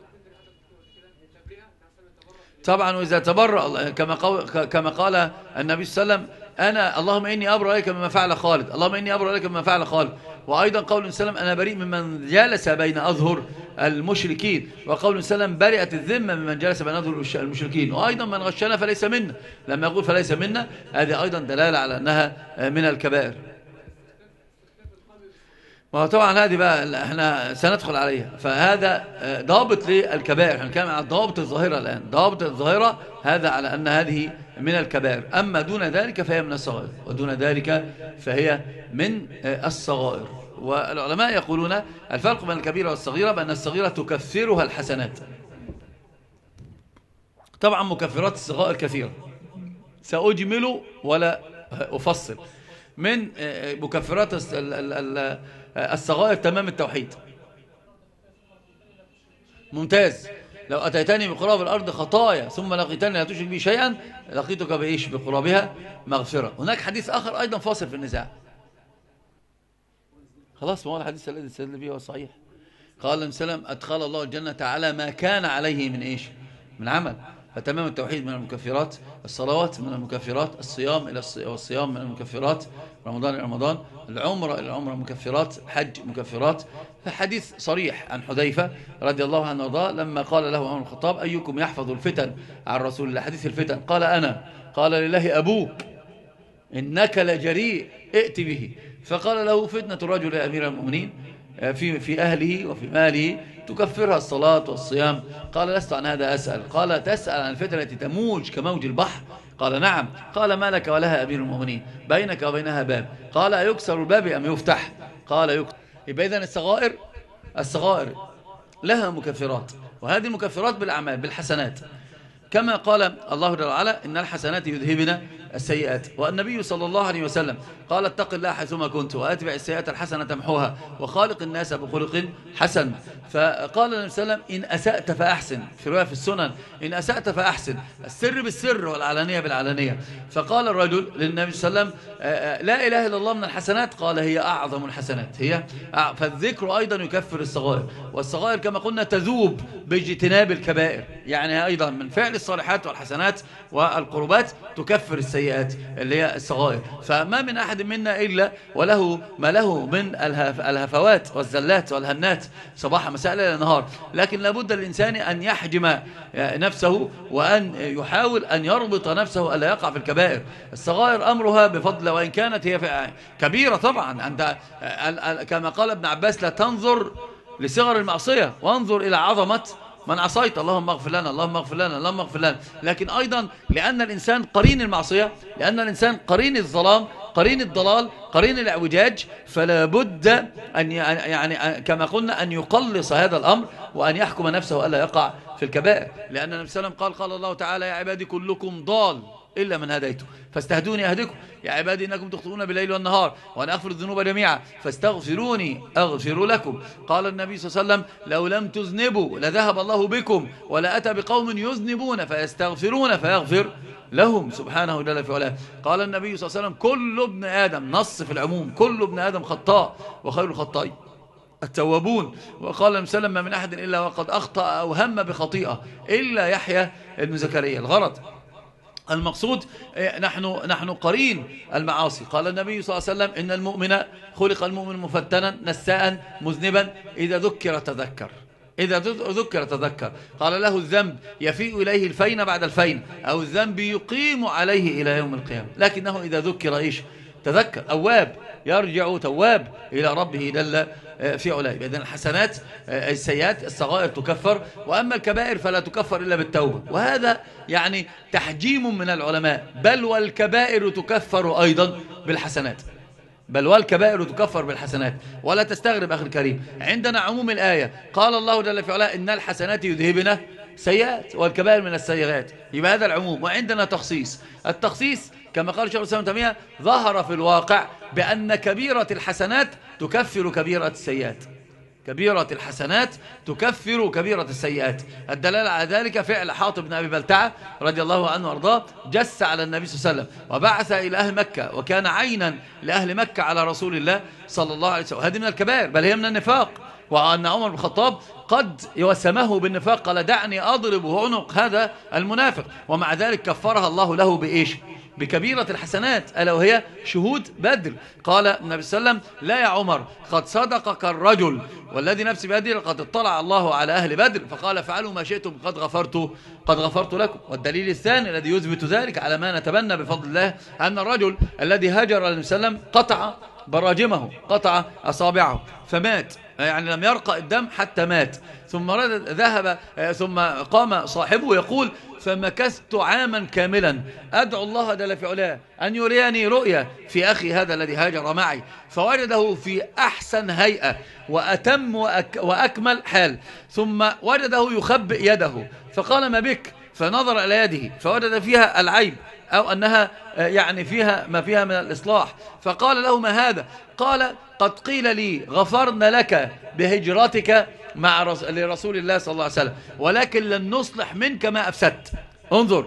طبعا. وإذا تبرأ كما قال النبي صلى الله عليه وسلم أنا اللهم إني أبرأ إليك مما فعل خالد، اللهم إني أبرأ إليك مما فعل خالد. وأيضا قول النبي صلى الله عليه وسلم أنا بريء ممن جلس بين أظهر المشركين، وقول النبي صلى الله عليه وسلم برئت الذمة ممن جلس بين أظهر المشركين. وأيضا من غشنا فليس منا، لما يقول فليس منا هذه أيضا دلالة على أنها من الكبائر. وطبعا هذه بقى احنا سندخل عليها، فهذا ضابط للكبائر. احنا كان على الضوابط الظاهرة الآن، ضوابط الظاهرة هذا على أن هذه من الكبائر، أما دون ذلك فهي من الصغائر، ودون ذلك فهي من الصغائر. والعلماء يقولون الفرق بين الكبيرة والصغيرة بأن الصغيرة تكفرها الحسنات. طبعا مكفرات الصغائر كثيرة، سأجمل ولا أفصل. من مكفرات الصغائر تمام التوحيد. ممتاز. لو أتيتني بقراب الأرض خطايا ثم لقيتني لا تشرك بي شيئا لقيتك بإيش؟ بقرابها مغفرة. هناك حديث آخر أيضا فاصل في النزاع، خلاص، ما هو الحديث الذي استدل به هو صحيح. قال النبي صلى الله عليه وسلم أدخل الله الجنة على ما كان عليه من إيش؟ من عمل. فتمام التوحيد من المكفرات، الصلوات من المكفرات، الصيام إلى الصيام من المكفرات، رمضان إلى رمضان، العمرة إلى العمرة مكفرات، الحج مكفرات. فحديث صريح عن حذيفة رضي الله عنه وارضاه لما قال له عمر الخطاب أيكم يحفظ الفتن عن رسول الله، حديث الفتن، قال أنا. قال لله أبوك إنك لجريء ائت به. فقال له فتنة الرجل يا أمير المؤمنين في أهله وفي ماله تكفرها الصلاة والصيام. قال لست عن هذا أسأل. قال تسأل عن الفتنة التي تموج كموج البحر. قال نعم. قال ما لك ولها أمير المؤمنين بينك وبينها باب. قال أيكسر الباب أم يفتح؟ قال يكسر. يبقى إذن الصغائر لها مكفرات، وهذه المكفرات بالأعمال بالحسنات، كما قال الله جل وعلا إن الحسنات يذهبن السيئات. والنبي صلى الله عليه وسلم قال اتق الله حيثما كنت وأتبع السيئات الحسنة تمحوها وخالق الناس بخلق حسن. فقال النبي صلى الله عليه وسلم إن أسأت فأحسن، في رواية في السنن إن أسأت فأحسن، السر بالسر والعلانية بالعلانية. فقال الرجل للنبي صلى الله عليه وسلم لا إله إلا الله من الحسنات. قال هي أعظم الحسنات هي. فالذكر أيضا يكفر الصغائر، والصغائر كما قلنا تذوب باجتناب الكبائر، يعني أيضا من فعل الصالحات والحسنات والقربات تكفر السيئات اللي هي الصغائر. فما من أحد منا إلا وله ما له من الهفوات والزلات والهنات صباح مساء ليل نهار، لكن لابد للإنسان أن يحجم نفسه وأن يحاول أن يربط نفسه ألا يقع في الكبائر. الصغائر أمرها بفضل، وإن كانت هي كبيرة طبعا. أنت كما قال ابن عباس لا تنظر لصغر المعصية وانظر إلى عظمة من عصيت، اللهم اغفر لنا اللهم اغفر لنا اللهم اغفر لنا. لكن أيضا لأن الإنسان قرين المعصية، لأن الإنسان قرين الظلام، قرين الضلال، قرين الاعوجاج، فلا بد أن يعني كما قلنا أن يقلص هذا الأمر وأن يحكم نفسه ألا يقع في الكبائر. لأن النبي صلى الله عليه وسلم قال الله تعالى يا عبادي كلكم ضال إلا من هديته فاستهدوني أهدكم. يا عبادي إنكم تخطئون بالليل والنهار وأنا أغفر الذنوب جميعا فاستغفروني أغفر لكم. قال النبي صلى الله عليه وسلم لو لم تذنبوا لذهب الله بكم ولا أتى بقوم يذنبون فيستغفرون فيغفر لهم سبحانه جل في علاه. قال النبي صلى الله عليه وسلم كل ابن آدم، نص في العموم، كل ابن آدم خطاء وخير الخطائين التوابون. وقال النبي صلى الله عليه وسلم ما من أحد إلا وقد أخطأ أو هم بخطيئة إلا يحيى ابن زكريا. الغرض المقصود نحن قرين المعاصي. قال النبي صلى الله عليه وسلم إن المؤمن خلق المؤمن مفتنا نساء مذنبا إذا ذكر تذكر، إذا ذكر تذكر. قال له الذنب يفيء إليه الفين بعد الفين، أو الذنب يقيم عليه إلى يوم القيامة، لكنه إذا ذكر إيش؟ تذكر. أواب يرجع تواب إلى ربه جل في علاه. إذن الحسنات السيئات الصغائر تكفر، وأما الكبائر فلا تكفر إلا بالتوبة، وهذا يعني تحجيم من العلماء. بل والكبائر تكفر أيضا بالحسنات، بل والكبائر تكفر بالحسنات. ولا تستغرب أخي الكريم، عندنا عموم الآية قال الله جل في علاه إن الحسنات يذهبن سيئات والكبائر من السيئات، يبقى هذا العموم. وعندنا تخصيص، التخصيص كما قال شيخ الإسلام ابن تيمية ظهر في الواقع بأن كبيرة الحسنات تكفر كبيرة السيئات، كبيرة الحسنات تكفر كبيرة السيئات. الدلالة على ذلك فعل حاطب بن أبي بلتعة رضي الله عنه وارضاه، جس على النبي صلى الله عليه وسلم وبعث إلى أهل مكة، وكان عينا لأهل مكة على رسول الله صلى الله عليه وسلم. هذه من الكبائر بل هي من النفاق. وأن عمر بن الخطاب قد يوسمه بالنفاق، قال دعني أضرب عنق هذا المنافق، ومع ذلك كفرها الله له بإيش؟ بكبيرة الحسنات، ألا وهي شهود بدر. قال النبي صلى الله عليه وسلم لا يا عمر قد صدقك الرجل والذي نفسي بيده لقد اطلع الله على أهل بدر فقال فعلوا ما شئتم قد غفرت لكم. والدليل الثاني الذي يثبت ذلك على ما نتبنى بفضل الله أن الرجل الذي هاجر النبي صلى الله عليه وسلم قطع براجمه، قطع أصابعه فمات، يعني لم يرقى الدم حتى مات. ثم ذهب ثم قام صاحبه يقول فمكثت عاما كاملا أدعو الله جل في علاه أن يريني رؤيا في أخي هذا الذي هاجر معي، فوجده في أحسن هيئة وأتم وأكمل حال، ثم وجده يخبئ يده فقال ما بك؟ فنظر إلى يده فوجد فيها العيب أو أنها يعني فيها ما فيها من الإصلاح، فقال له ما هذا؟ قال قد قيل لي غفرنا لك بهجرتك مع لرسول الله صلى الله عليه وسلم ولكن لن نصلح منك ما أفسدت. انظر،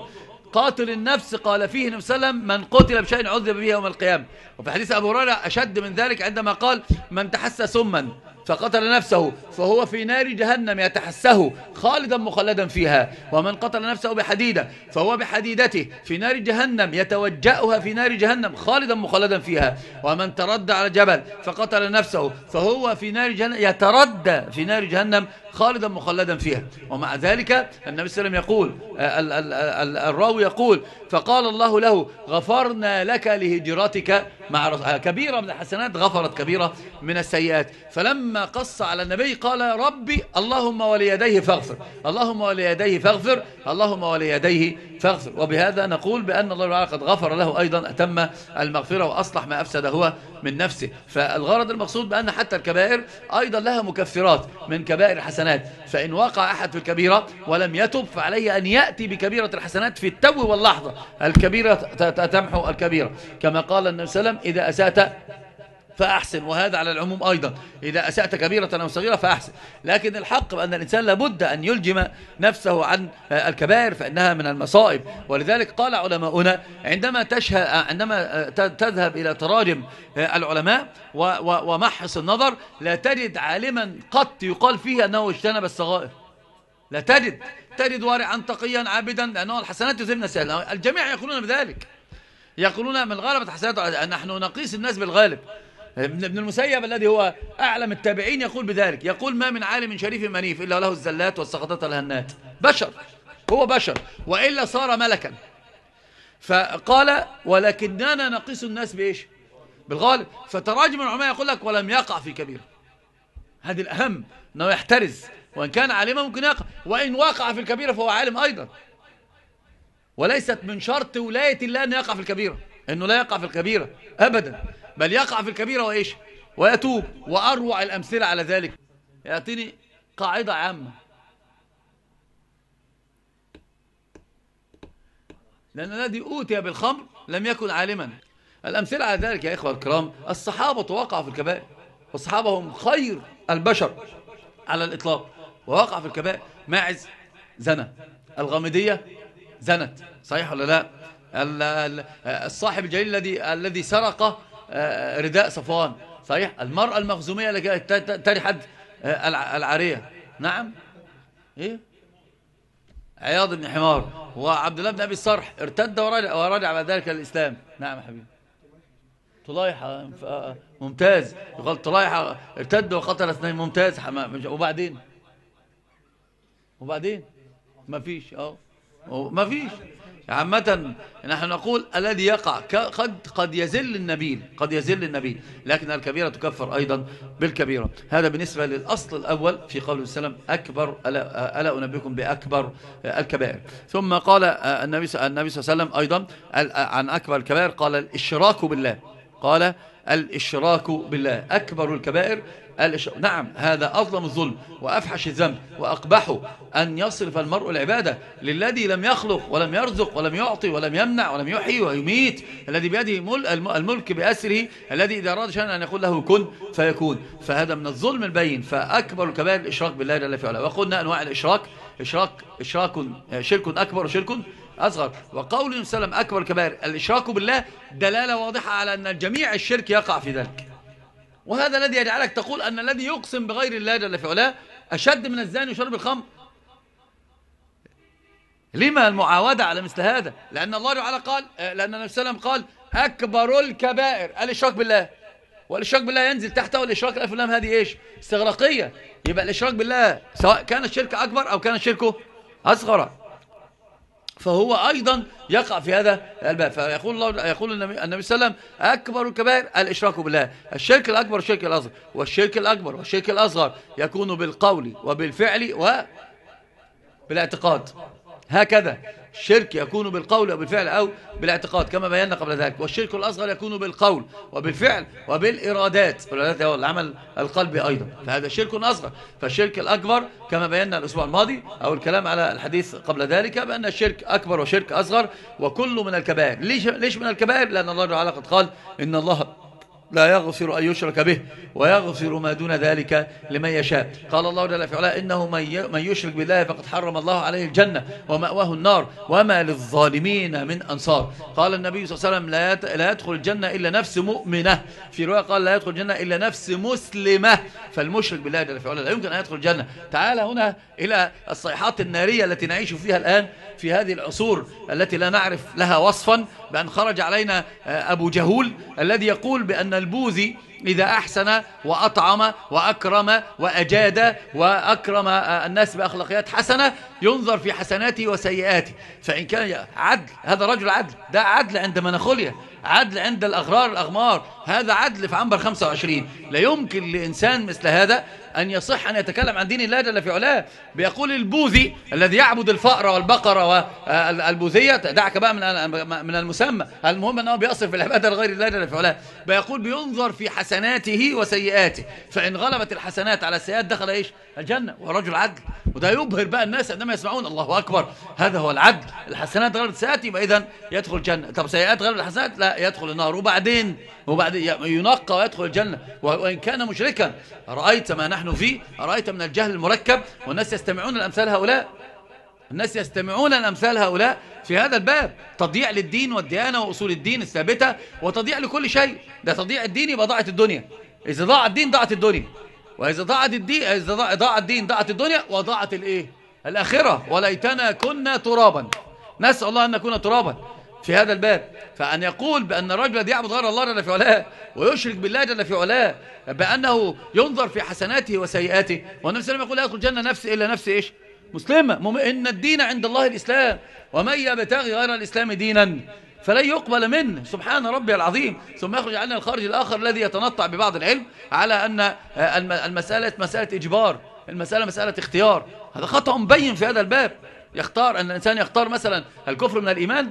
قاتل النفس قال فيه النبي صلى الله عليه وسلم من قتل بشيء عذب به يوم القيامة. وفي حديث أبو هريرة أشد من ذلك عندما قال من تحسى سما فقتل نفسه فهو في نار جهنم يتحسه خالدا مخلدا فيها، ومن قتل نفسه بحديدة فهو بحديدته في نار جهنم يتوجأها في نار جهنم خالدا مخلدا فيها، ومن تردى على جبل فقتل نفسه فهو في نار جهنم يتردى في نار جهنم خالدا مخلدا فيها. ومع ذلك النبي صلى الله عليه وسلم يقول الراوي يقول فقال الله له غفرنا لك لهجرتك مع كبيرة من الحسنات غفرت كبيرة من السيئات. فلما قص على النبي قال ربي اللهم وليديه فاغفر، اللهم وليديه فاغفر، اللهم وليديه فاغفر. وبهذا نقول بأن الله تعالى قد غفر له أيضا أتم المغفرة وأصلح ما أفسد هو من نفسه. فالغرض المقصود بأن حتى الكبائر أيضا لها مكفرات من كبائر الحسنات، فإن وقع أحد في الكبيرة ولم يتب فعليه أن يأتي بكبيرة الحسنات في التو واللحظة، الكبيرة تمحو الكبيرة، كما قال النبي صلى الله عليه وسلم إذا أسأت فأحسن، وهذا على العموم أيضا، إذا أسأت كبيرة أو صغيرة فأحسن. لكن الحق بأن الإنسان لابد أن يلجم نفسه عن الكبائر فإنها من المصائب. ولذلك قال علماؤنا عندما تذهب إلى تراجم العلماء ومحص النظر لا تجد عالما قط يقال فيه أنه اجتنب الصغائر، لا تجد ورعا تقيا عابدا، لأنه الحسنات يذهبن السيئات. الجميع يقولون بذلك، يقولون من غلبة حسناته نحن نقيس الناس بالغالب. ابن المسيب الذي هو أعلم التابعين يقول بذلك، يقول ما من عالم شريف منيف إلا له الزلات والسقطات الهنات، بشر، هو بشر وإلا صار ملكا. فقال ولكننا نقيس الناس بإيش؟ بالغالب. فتراجم العلماء يقول لك ولم يقع في كبيرة، هذه الأهم، أنه يحترز، وإن كان عالما ممكن يقع، وإن وقع في الكبيرة فهو عالم أيضا. وليست من شرط ولاية الله أن يقع في الكبيرة، أنه لا يقع في الكبيرة أبدا، بل يقع في الكبيرة وإيش؟ ويتوب. وأروع الأمثلة على ذلك يعطيني قاعدة عامة، لأن الذي أوتي بالخمر لم يكن عالما. الأمثلة على ذلك يا إخوة الكرام الصحابة وقعوا في الكبائر، والصحابة هم خير البشر على الإطلاق ووقع في الكبائر. ماعز زنى، الغامدية زنت، صحيح ولا لا؟ الصاحب الجليل الذي سرق رداء صفوان، صحيح؟ المرأة المخزومية التي ترحد العارية، نعم، ايه، عياض بن حمار. وعبد الله بن ابي الصرح ارتد ورجع بعد ذلك للاسلام، نعم يا حبيبي. طليحة ممتاز، يقال طليحة ارتد وقتل اثنين، ممتاز. وبعدين ما فيش ما فيش. عامة نحن نقول الذي يقع قد يزل النبيل، لكن الكبيرة تكفر أيضا بالكبيرة. هذا بالنسبة للأصل الأول في قوله السلام أكبر، ألا أنبئكم بأكبر الكبائر. ثم قال النبي صلى الله عليه وسلم أيضا عن أكبر الكبائر قال الإشراك بالله، قال الإشراك بالله أكبر الكبائر. نعم، هذا أظلم الظلم وأفحش الذنب وأقبحه أن يصرف المرء العبادة للذي لم يخلق ولم يرزق ولم يعطي ولم يمنع ولم يحيي ويميت، الذي بيده الملك بأسره، الذي إذا أراد شيئا أن يقول له كن فيكون. فهذا من الظلم البين. فأكبر الكبائر الإشراك بالله جل في علاه. وقلنا أنواع الإشراك، شرك أكبر وشرك أصغر. وقول النبي صلى الله عليه وسلم أكبر الكبائر الإشراك بالله دلالة واضحة على أن الجميع الشرك يقع في ذلك. وهذا الذي يجعلك تقول أن الذي يقسم بغير الله جل في علاه أشد من الزاني وشرب الخمر. لما المعاودة على مثل هذا؟ لأن الله تعالى قال، لأن النبي صلى الله عليه وسلم قال أكبر الكبائر الإشراك بالله، والإشراك بالله ينزل تحته والإشراك الألف واللام هذه إيش؟ استغراقية. يبقى الإشراك بالله سواء كان الشرك أكبر أو كان الشرك أصغر فهو أيضا يقع في هذا الباب. يقول النبي صلى الله عليه وسلم أكبر الكبائر الإشراك بالله، الشرك الأكبر والشرك الأصغر. والشرك الأكبر والشرك الأصغر يكون بالقول وبالفعل وبالاعتقاد، هكذا الشرك يكون بالقول وبالفعل أو بالاعتقاد كما بينا قبل ذلك. والشرك الأصغر يكون بالقول وبالفعل وبالإرادات، والإرادات هو العمل القلبي أيضا، فهذا شرك أصغر. فالشرك الأكبر كما بينا الأسبوع الماضي أو الكلام على الحديث قبل ذلك بأن الشرك أكبر وشرك أصغر وكل من الكبائر. ليش من الكبائر؟ لأن الله تعالى قد قال إن الله لا يغفر أن يشرك به ويغفر ما دون ذلك لمن يشاء. قال الله جل في علاه إنه من يشرك بالله فقد حرم الله عليه الجنة ومأواه النار وما للظالمين من أنصار. قال النبي صلى الله عليه وسلم لا يدخل الجنة إلا نفس مؤمنة، في رواية قال لا يدخل الجنة إلا نفس مسلمة. فالمشرك بالله جل في علاه لا يمكن أن يدخل الجنة. تعال هنا إلى الصيحات النارية التي نعيش فيها الآن في هذه العصور التي لا نعرف لها وصفا، بأن خرج علينا أبو جهول الذي يقول بأن البوذي إذا أحسن وأطعم وأكرم وأجاد وأكرم الناس بأخلاقيات حسنة ينظر في حسناته وسيئاته، فإن كان عدل هذا رجل عدل، ده عدل عند مناخوليا، عدل عند الأغمار، هذا عدل في عنبر 25. لا يمكن لإنسان مثل هذا أن يصح أن يتكلم عن دين الله جل في علاه. بيقول البوذي الذي يعبد الفأر والبقرة والبوذية، دعك بقى من المسمى، المهم أنه بيصف العبادة لغير الله جل في علاه. بيقول بينظر في حسناته وسيئاته، فإن غلبت الحسنات على السيئات دخل إيش؟ الجنة، ورجل عدل. وده يبهر بقى الناس عندما يسمعون الله أكبر، هذا هو العدل. الحسنات غلبت السيئات يبقى إذن يدخل الجنة، طب سيئات غلبت الحسنات لا يدخل النار، وبعدين ينقى ويدخل الجنة وإن كان مشركا. رأيت ما نحن فيه، رأيت من الجهل المركب، والناس يستمعون الأمثال هؤلاء، الناس يستمعون الأمثال هؤلاء في هذا الباب، تضييع للدين والديانة وأصول الدين الثابتة، وتضييع لكل شيء. ده تضييع الدين يبقى ضاعت الدنيا، إذا ضاع الدين ضاعت الدنيا، وإذا ضاع الدين ضاعت الدنيا وضاعت الإيه؟ الآخرة. وليتنا كنا ترابا، نسأل الله أن نكون ترابا في هذا الباب. فأن يقول بأن الرجل الذي يعبد غير الله جل في علاه ويشرك بالله جل في علاه بأنه ينظر في حسناته وسيئاته، والنبي صلى الله عليه وسلم يقول لا يدخل الجنة نفس إلا نفس إيش؟ مسلمة. إن الدين عند الله الإسلام ومن يبتغي غير الإسلام دينا فلن يقبل منه، سبحان ربي العظيم. ثم يخرج عنا الخارج الآخر الذي يتنطع ببعض العلم على أن المسألة مسألة إجبار، المسألة مسألة اختيار. هذا خطأ مبين في هذا الباب. يختار أن الإنسان يختار مثلا الكفر من الإيمان،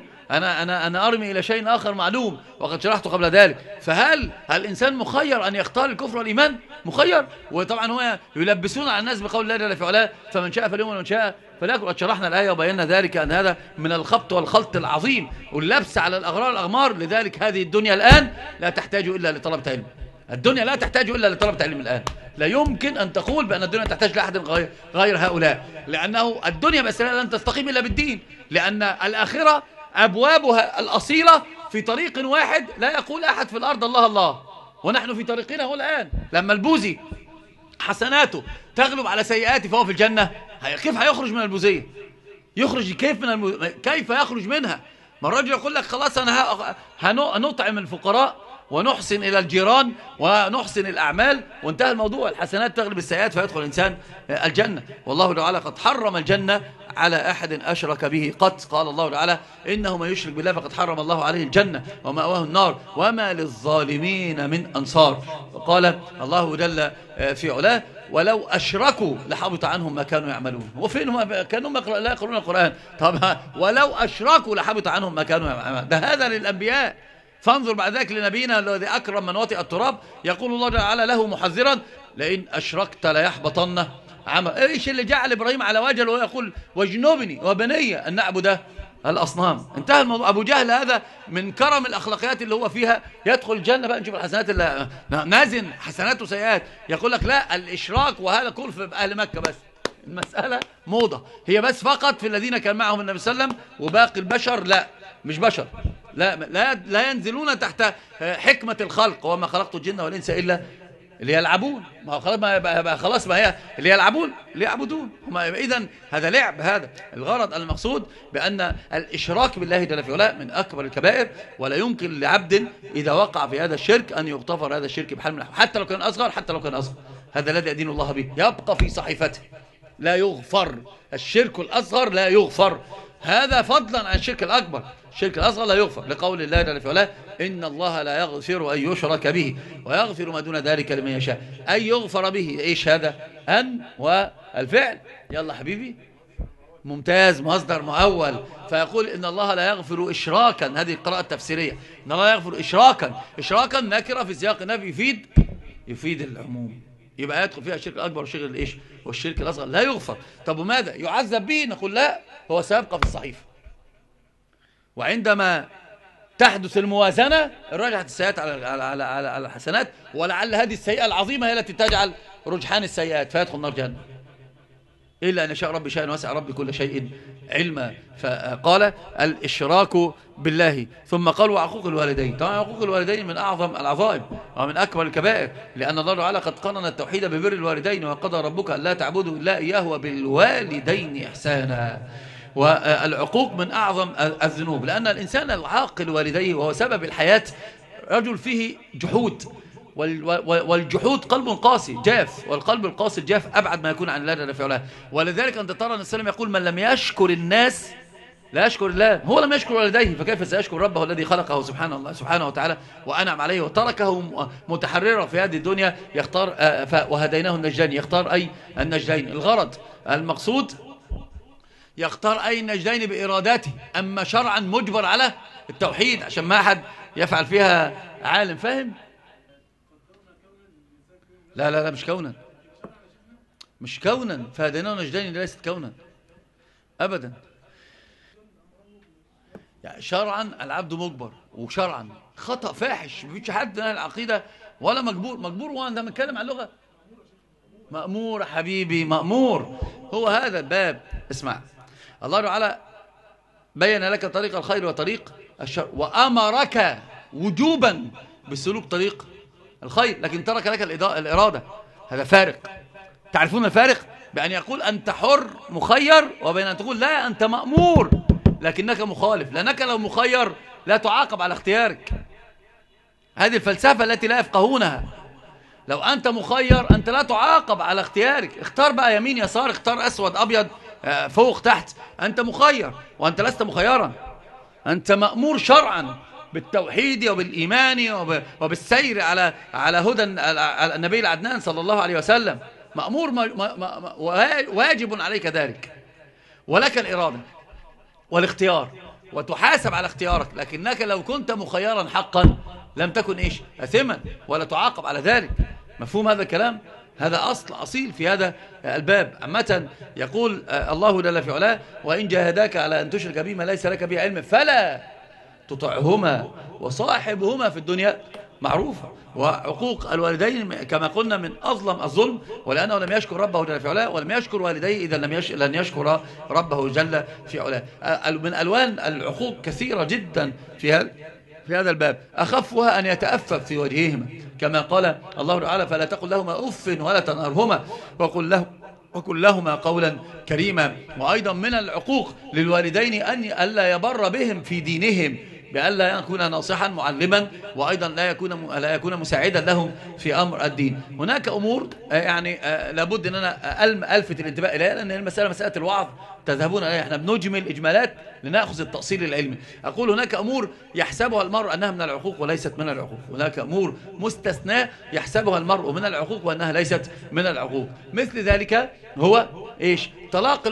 أنا أرمي إلى شيء آخر معلوم وقد شرحته قبل ذلك. فهل الإنسان مخير أن يختار الكفر والإيمان؟ مخير. وطبعا هو يلبسون على الناس بقول الله جل في علاه فمن شاء فليؤمن ومن شاء فليكفر. قد شرحنا الآية وبينا ذلك أن هذا من الخبط والخلط العظيم واللبس على الأغمار. لذلك هذه الدنيا الآن لا تحتاج إلا لطلبة علم، الدنيا لا تحتاج إلا لطلبة علم الآن. لا يمكن أن تقول بأن الدنيا تحتاج لأحد غير هؤلاء، لأنه الدنيا بس لن تستقيم إلا بالدين، لأن الآخرة أبوابها الأصيلة في طريق واحد لا يقول أحد في الأرض الله الله، ونحن في طريقنا هو الآن. لما البوذي حسناته تغلب على سيئاته فهو في الجنة، كيف هيخرج من البوذية؟ يخرج كيف كيف يخرج منها؟ ما الرجل يقول لك خلاص أنا هنطعم الفقراء ونحسن إلى الجيران ونحسن الأعمال وانتهى الموضوع، الحسنات تغلب السيئات فيدخل الإنسان الجنة. والله تعالى قد حرم الجنة على أحد أشرك به قط. قال الله تعالى إنه من يشرك بالله فقد حرم الله عليه الجنة ومأواه النار وما للظالمين من أنصار. وقال الله جل في علاه ولو أشركوا لحبط عنهم ما كانوا يعملون. وفين كانوا لا يقرؤون القرآن؟ طب ولو أشركوا لحبط عنهم ما كانوا يعملون، ده هذا للأنبياء. فانظر بعد ذلك لنبينا الذي أكرم من وطئ التراب، يقول الله تعالى له محذرا لئن أشركت ليحبطن عمل. إيش اللي جعل إبراهيم على وجهه وهو يقول واجنبني وبني أن نعبد الأصنام؟ انتهى الموضوع. أبو جهل هذا من كرم الأخلاقيات اللي هو فيها يدخل الجنة. بقى نشوف الحسنات اللي نازن حسنات وسيئات، يقول لك لا الإشراك وهذا كل في أهل مكة بس، المسألة موضة هي بس فقط في الذين كان معهم النبي صلى الله عليه وسلم، وباقي البشر لا مش بشر، لا ينزلون تحت حكمة الخلق وما خلقت الجن والإنس إلا ليلعبون. ما هو خلاص ما هي اللي يلعبون ليعبدون. إذن هذا لعب. هذا الغرض المقصود بأن الإشراك بالله جل في علاه من أكبر الكبائر، ولا يمكن لعبد إذا وقع في هذا الشرك أن يغتفر هذا الشرك بحال من الأحوال، حتى لو كان أصغر، حتى لو كان أصغر. هذا الذي يدين الله به يبقى في صحيفته لا يغفر. الشرك الأصغر لا يغفر، هذا فضلا عن الشرك الأكبر. الشرك الأصغر لا يغفر لقول الله جل في علاه إن الله لا يغفر أن يشرك به ويغفر ما دون ذلك لمن يشاء. أن يغفر به إيش هذا؟ أن والفعل. يلا حبيبي ممتاز، مصدر مؤول. فيقول إن الله لا يغفر إشراكا، هذه القراءة التفسيرية، إن الله لا يغفر إشراكا. إشراكا نكرة في سياق النفي يفيد العموم، يبقى يدخل فيها الشرك الأكبر والشرك الإيش والشرك الأصغر لا يغفر. طب وماذا يعذب به؟ نقول لا، هو سيبقى في الصحيفة. وعندما تحدث الموازنة، رجحت السيئات على الحسنات، ولعل هذه السيئة العظيمة هي التي تجعل رجحان السيئات فيدخل نار جهنم. إلا أن يشاء ربي شيئا وسع ربي كل شيء علما. فقال الإشراك بالله، ثم قال وعقوق الوالدين. طبعا عقوق الوالدين من أعظم العظائم ومن أكبر الكبائر، لأن الله تعالى قد قرن التوحيد ببر الوالدين، وقضى ربك ألا تعبدوا إلا إياه وبالوالدين إحسانا. والعقوق من أعظم الذنوب، لأن الإنسان العاقل والديه وهو سبب الحياة رجل فيه جحود، والجحود قلب قاسي جاف، والقلب القاسي الجاف أبعد ما يكون عن الله جل وعلا. ولذلك أنت ترى أن السلام يقول من لم يشكر الناس لا يشكر الله. هو لم يشكر والديه فكيف سيشكر ربه الذي خلقه سبحانه وتعالى وأنعم عليه وتركه متحررا في هذه الدنيا يختار، وهديناه النجدين، يختار أي النجدين. الغرض المقصود يختار أي النجدين بإرادته، أما شرعا مجبر على التوحيد عشان ما أحد يفعل فيها عالم فاهم. لا لا لا مش كونا، مش كونا، فهديناه النجدين ليست كونا أبدا. يعني شرعا العبد مجبر، وشرعا خطأ فاحش، مفيش حد من العقيدة ولا مجبور. مجبور هو عندما نتكلم عن اللغة مأمور حبيبي، مأمور. هو هذا الباب. اسمع، الله تعالى بين لك طريق الخير وطريق الشر، وأمرك وجوبا بسلوك طريق الخير، لكن ترك لك الإرادة. هذا فارق. تعرفون الفارق بأن يقول أنت حر مخير، وبين أن تقول لا أنت مأمور لكنك مخالف، لأنك لو مخير لا تعاقب على اختيارك. هذه الفلسفة التي لا يفقهونها. لو أنت مخير أنت لا تعاقب على اختيارك. اختار بقى يمين يسار، اختار أسود أبيض، فوق تحت، أنت مخير وأنت لست مخيرا. أنت مأمور شرعا بالتوحيد وبالإيمان وبالسير على هدى النبي العدنان صلى الله عليه وسلم. مأمور واجب عليك ذلك، ولك الإرادة والاختيار، وتحاسب على اختيارك. لكنك لو كنت مخيرا حقا لم تكن إيش أثما ولا تعاقب على ذلك. مفهوم هذا الكلام؟ هذا أصيل في هذا الباب. عامة يقول الله جل في علاه وإن جاهداك على أن تشرك بي ما ليس لك به علم فلا تطعهما وصاحبهما في الدنيا معروفة. وعقوق الوالدين كما قلنا من أظلم الظلم، ولأنه لم يشكر ربه جل في علاه ولم يشكر والديه إذا لن يشكر ربه جل في علاه. من ألوان العقوق كثيرة جدا في هذا الباب. أخفها أن يتأفف في وجههما، كما قال الله تعالى فلا تقل لهما أف ولا تنهرهما وقل لهما قولا كريما. وأيضا من العقوق للوالدين أن ألا يبر بهم في دينهم، بألا يكون ناصحا معلما، وأيضا لا يكون مساعدا لهم في أمر الدين. هناك أمور يعني لابد أن أنا ألفت الانتباه إليها، لأن المسألة مسألة الوعظ تذهبون إليها، احنا بنجمل إجمالات لنأخذ التأصيل العلمي. أقول هناك أمور يحسبها المرء أنها من العقوق وليست من العقوق. هناك أمور مستثناة يحسبها المرء من العقوق وأنها ليست من العقوق. مثل ذلك هو إيش؟ طلاق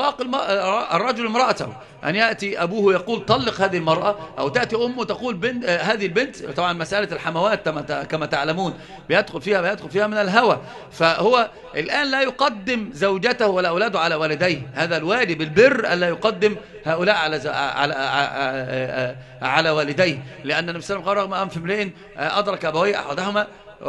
الرجل امرأته، أن يأتي أبوه يقول طلق هذه المرأة، أو تأتي أمه تقول هذه البنت. طبعا مسألة الحموات كما تعلمون بيدخل فيها من الهوى. فهو الآن لا يقدم زوجته ولا أولاده على والديه. هذا الواجب البر ألا يقدم هؤلاء على والديه، لأن النبي صلى الله عليه وسلم قال رغم أنف امرئ أدرك أبويه أحدهما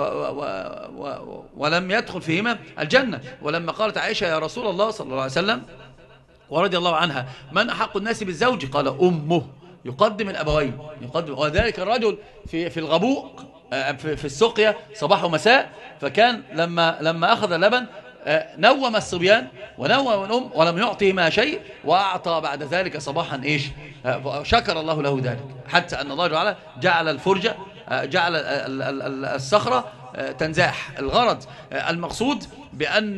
ولم يدخل فيهما الجنة. ولما قالت عائشة يا رسول الله صلى الله عليه وسلم ورضي الله عنها من أحق الناس بالزوج؟ قال أمه. يقدم الأبوين، وذلك الرجل في الغبوء في السقيا صباح ومساء، فكان لما أخذ اللبن نوم الصبيان ونوم الأم ولم يعطيهما شيء، وأعطى بعد ذلك صباحا إيش؟ شكر الله له ذلك، حتى أن الله تعالى جعل الفرجة، جعل الصخرة تنزاح. الغرض المقصود بأن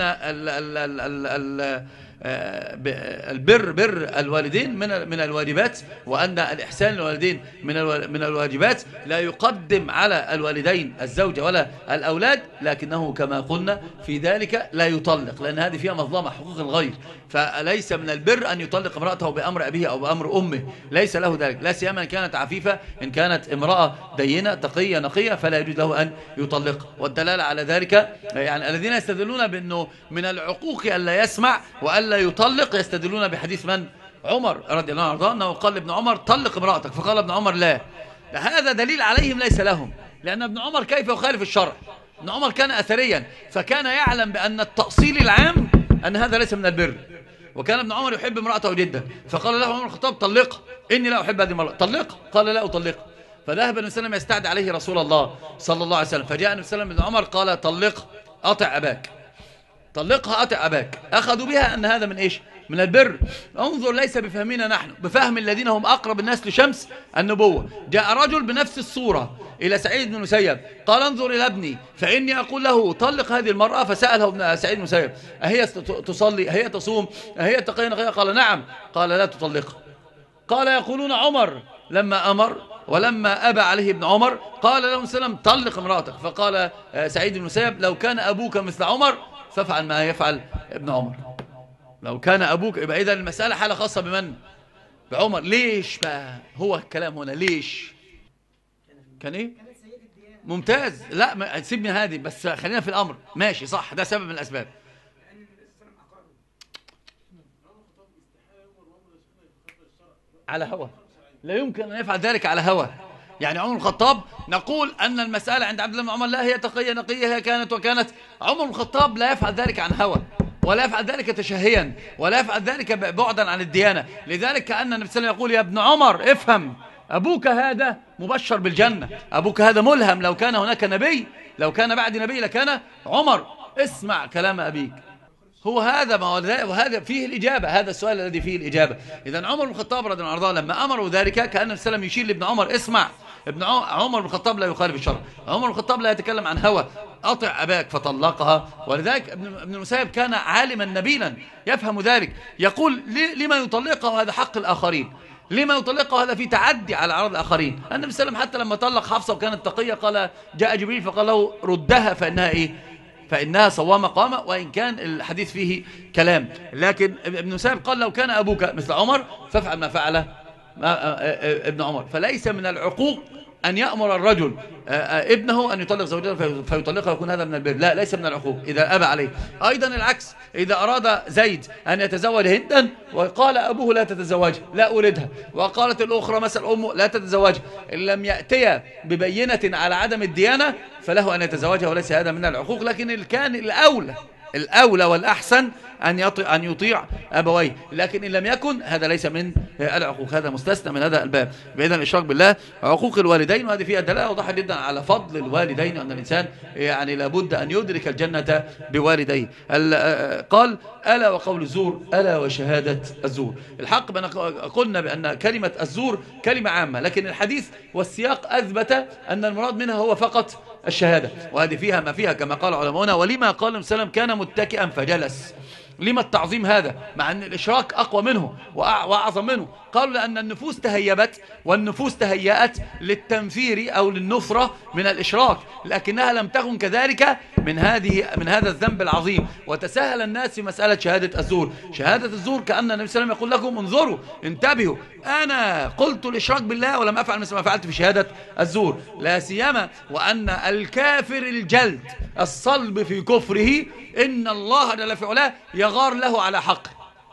البر بر الوالدين من الواجبات، وأن الإحسان للوالدين من الواجبات. لا يقدم على الوالدين الزوجة ولا الأولاد، لكنه كما قلنا في ذلك لا يطلق، لأن هذه فيها مظلمة حقوق الغير. فليس من البر أن يطلق امرأته بأمر أبيه أو بأمر أمه، ليس له ذلك، لا سيما إن كانت عفيفة. إن كانت امرأة دينة تقية نقية فلا يجوز له أن يطلق. والدلالة على ذلك يعني الذين يستدلون بأنه من العقوق ألا يسمع وألا يطلق يستدلون بحديث من؟ عمر رضي الله عنه أنه قال لابن عمر طلق امرأتك، فقال ابن عمر لا. هذا دليل عليهم ليس لهم، لأن ابن عمر كيف يخالف الشرع؟ ابن عمر كان أثريا، فكان يعلم بأن التأصيل العام أن هذا ليس من البر، وكان ابن عمر يحب امرأته جدا، فقال له عمر الخطاب طلقها، إني لا أحب هذه المرأة، طلقها. قال لا أطلقها. فذهب النبي صلى الله عليه وسلم يستعد عليه رسول الله صلى الله عليه وسلم، فجاء النبي صلى الله عليه وسلم ابن عمر قال طلقها أطع أباك، طلقها أطع أباك. أخذوا بها أن هذا من إيش؟ من البر. انظر، ليس بفهمنا نحن، بفهم الذين هم أقرب الناس لشمس النبوة. جاء رجل بنفس الصورة إلى سعيد بن المسيب قال انظر إلى ابني فإني أقول له طلق هذه المرأة، فسأله ابن سعيد بن المسيب أهي تصلي، أهي تصوم، أهي تقين غير؟ قال نعم. قال لا تطلقها. قال يقولون عمر لما أمر ولما أبى عليه ابن عمر قال له وسلم طلق امرأتك، فقال سعيد بن المسيب لو كان أبوك مثل عمر فافعل ما يفعل ابن عمر. لو كان أبوك، يبقى إذا المسألة حالة خاصة بمن؟ بعمر. ليش بقى هو الكلام هنا؟ ليش كان إيه؟ ممتاز. لا سيبني هذه بس، خلينا في الأمر. ماشي صح، ده سبب من الأسباب. على هوى، لا يمكن أن يفعل ذلك على هوى. يعني عمر الخطاب نقول أن المسألة عند عبد الله بن عمر لا هي تقية نقية، هي كانت وكانت. عمر الخطاب لا يفعل ذلك عن هوى، ولا يفعل ذلك تشهيا، ولا يفعل ذلك بعدا عن الديانة. لذلك كأن النبي صلى الله عليه وسلم يقول يا ابن عمر افهم، أبوك هذا مبشر بالجنة، أبوك هذا ملهم، لو كان هناك نبي، لو كان بعد نبي لكان عمر. اسمع كلام أبيك. هو هذا ما هو، وهذا فيه الإجابة، هذا السؤال الذي فيه الإجابة. إذن عمر بن الخطاب رضي الله عنه لما أمروا ذلك كأن النبي صلى الله عليه وسلم يشير لابن عمر اسمع. عمر بن الخطاب لا يخالف الشرع، عمر بن الخطاب لا يتكلم عن هوى. أطع أباك فطلقها. ولذلك ابن المسيب كان عالما نبيلا يفهم ذلك. يقول لما يطلقها؟ هذا حق الآخرين، لما يطلقها؟ هذا في تعدي على أعراض الآخرين. النبي صلى الله عليه وسلم حتى لما طلق حفصة وكانت تقية قال جاء جبريل فقال له ردها فإنها إيه؟ فإنها صوامة قامة، وإن كان الحديث فيه كلام. لكن ابن مسيب قال لو كان أبوك مثل عمر فافعل ما فعل ابن عمر. فليس من العقوق أن يأمر الرجل ابنه أن يطلق زوجته فيطلقها ويكون هذا من البر. لا، ليس من العقوق إذا أبى عليه. أيضا العكس، إذا أراد زيد أن يتزوج هندا وقال أبوه لا تتزوجها، لا أريدها، وقالت الأخرى مثل أمه لا تتزوجها، إن لم يأتي ببينة على عدم الديانة فله أن يتزوجها، وليس هذا من العقوق. لكن كان الأولى والأحسن أن يطيع أبويه، لكن إن لم يكن هذا ليس من العقوق، هذا مستثنى من هذا الباب. بإذن الإشراك بالله، عقوق الوالدين، وهذه فيها دلالة واضحة جدا على فضل الوالدين، أن الإنسان يعني لابد أن يدرك الجنة بوالديه. قال ألا وقول الزور، ألا وشهادة الزور. الحق قلنا بأن كلمة الزور كلمة عامة، لكن الحديث والسياق أثبت أن المراد منها هو فقط الشهادة، وهذه فيها ما فيها كما قال علماؤنا. ولما قال النبي صلى الله عليه وسلم كان متكئا فجلس؟ لما التعظيم هذا مع أن الإشراك أقوى منه وأعظم منه؟ قالوا لأن النفوس تهيبت والنفوس تهيأت للتنفير أو للنفرة من الإشراك، لكنها لم تكن كذلك من هذا الذنب العظيم. وتساهل الناس في مسألة شهادة الزور. شهادة الزور كأن النبي صلى الله عليه وسلم يقول لكم انظروا انتبهوا، أنا قلت الإشراك بالله ولم أفعل مثل ما فعلت في شهادة الزور. لا سيما وأن الكافر الجلد الصلب في كفره إن الله جل في علاه يغار له على حقه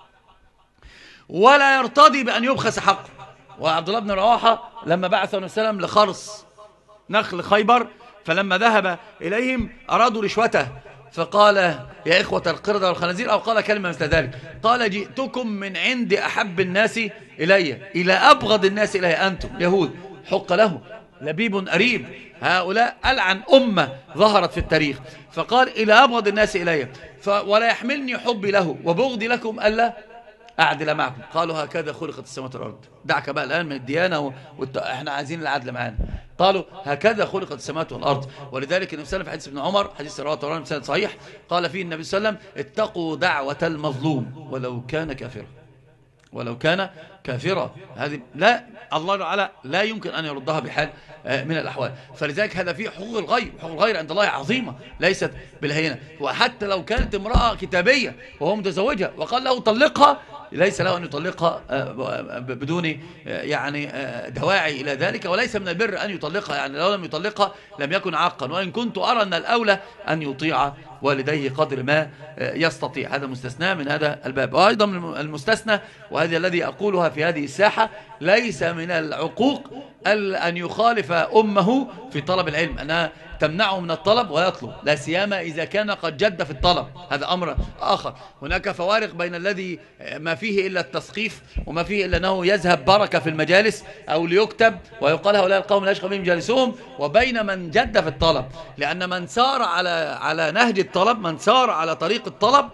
ولا يرتضي بأن يبخس حقه. وعبد الله بن رواحة لما بعث النبي صلى الله عليه وسلم لخرص نخل خيبر، فلما ذهب إليهم أرادوا رشوته، فقال يا إخوة القردة والخنازير، أو قال كلمة مثل ذلك، قال جئتكم من عند أحب الناس إلى أبغض الناس إلي أنتم يهود. حق له لبيب أريب، هؤلاء ألعن أمة ظهرت في التاريخ. فقال إلى أبغض الناس إلي، ولا يحملني حبي له وبغضي لكم ألا أعدل معكم. قالوا هكذا خلقت السماوات والأرض. دعك بقى الآن من الديانة احنا عايزين العدل معانا. قالوا هكذا خلقت السماوات والأرض. ولذلك النبي صلى الله عليه وسلم في حديث ابن عمر، حديث رواه الطبراني بسند صحيح، قال فيه النبي صلى الله عليه وسلم اتقوا دعوة المظلوم ولو كان كافرا، ولو كان كافرا. هذه لا، الله تعالى لا يمكن أن يردها بحال من الأحوال. فلذلك هذا فيه حقوق الغير، حقوق الغير عند الله عظيمة ليست بالهينة. وحتى لو كانت امرأة كتابية وهو متزوجها وقال له طلقها، ليس له أن يطلقها بدون يعني دواعي إلى ذلك، وليس من البر أن يطلقها، يعني لو لم يطلقها لم يكن عاقا. وإن كنت أرى أن الأولى أن يطيع والديه قدر ما يستطيع. هذا مستثنى من هذا الباب. وأيضا المستثنى، وهذا الذي أقولها في هذه الساحة، ليس من العقوق أن يخالف أمه في طلب العلم، أنها تمنعه من الطلب ويطلب، لا سيما إذا كان قد جد في الطلب، هذا أمر آخر. هناك فوارق بين الذي ما فيه إلا التثقيف وما فيه إلا أنه يذهب بركة في المجالس أو ليكتب ويقال هؤلاء القوم لا يشقى بهم جالسهم، وبين من جد في الطلب. لأن من سار على نهج الطلب، من سار على طريق الطلب،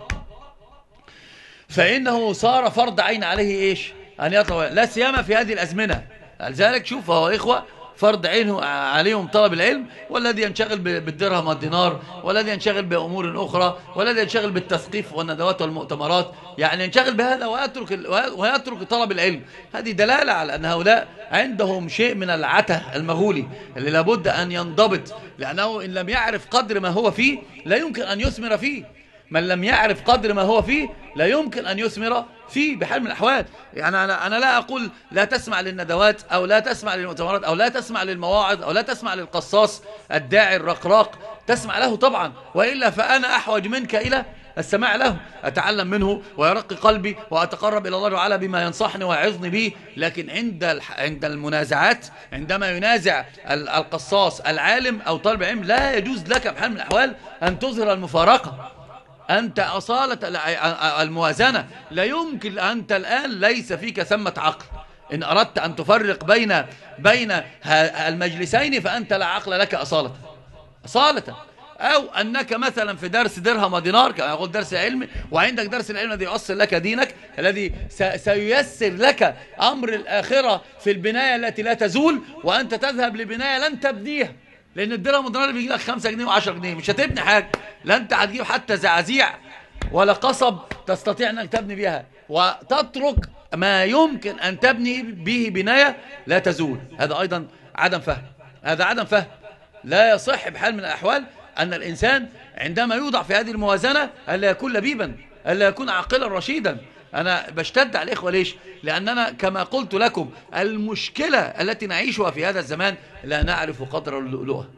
فإنه صار فرض عين عليه إيش؟ أن يطلب، لا سيما في هذه الأزمنة. لذلك شوف هو إخوة فرض عينه عليهم طلب العلم، والذي ينشغل بالدرهم والدينار، والذي ينشغل بأمور أخرى، والذي ينشغل بالتثقيف والندوات والمؤتمرات، يعني ينشغل بهذا ويترك طلب العلم. هذه دلالة على أن هؤلاء عندهم شيء من العته المغولي اللي لابد أن ينضبط، لأنه إن لم يعرف قدر ما هو فيه لا يمكن أن يثمر فيه. من لم يعرف قدر ما هو فيه لا يمكن أن يثمر فيه بحال من الأحوال. يعني أنا لا أقول لا تسمع للندوات أو لا تسمع للمؤتمرات أو لا تسمع للمواعظ أو لا تسمع للقصاص الداعي الرقراق، تسمع له طبعا، وإلا فأنا أحوج منك إلى السماع له، أتعلم منه ويرقي قلبي وأتقرب إلى الله تعالى بما ينصحني ويعظني به. لكن عند المنازعات، عندما ينازع القصاص العالم أو طالب العلم، لا يجوز لك بحال من الأحوال أن تظهر المفارقة. أنت أصالة الموازنة، لا يمكن، أنت الآن ليس فيك ثمة عقل. إن أردت أن تفرق بين المجلسين فأنت لا عقل لك أصالة. أو أنك مثلا في درس درهم ودينار كما يقول درس علمي، وعندك درس العلم الذي يؤصل لك دينك، الذي سييسر لك أمر الآخرة في البناية التي لا تزول، وأنت تذهب لبناية لن تبنيها، لأن الدرهم والدينار بيجي لك 5 جنيه و10 جنيه، مش هتبني حاجة. لا أنت هتجيب حتى زعازيع ولا قصب تستطيع أنك تبني بها، وتترك ما يمكن أن تبني به بناية لا تزول. هذا أيضا عدم فهم. هذا عدم فهم. لا يصح بحال من الأحوال أن الإنسان عندما يوضع في هذه الموازنة ألا يكون لبيبا، ألا يكون عاقلا رشيدا. أنا بشتد على الإخوة ليش؟ لأننا كما قلت لكم المشكلة التي نعيشها في هذا الزمان لا نعرف قدر اللؤلؤة.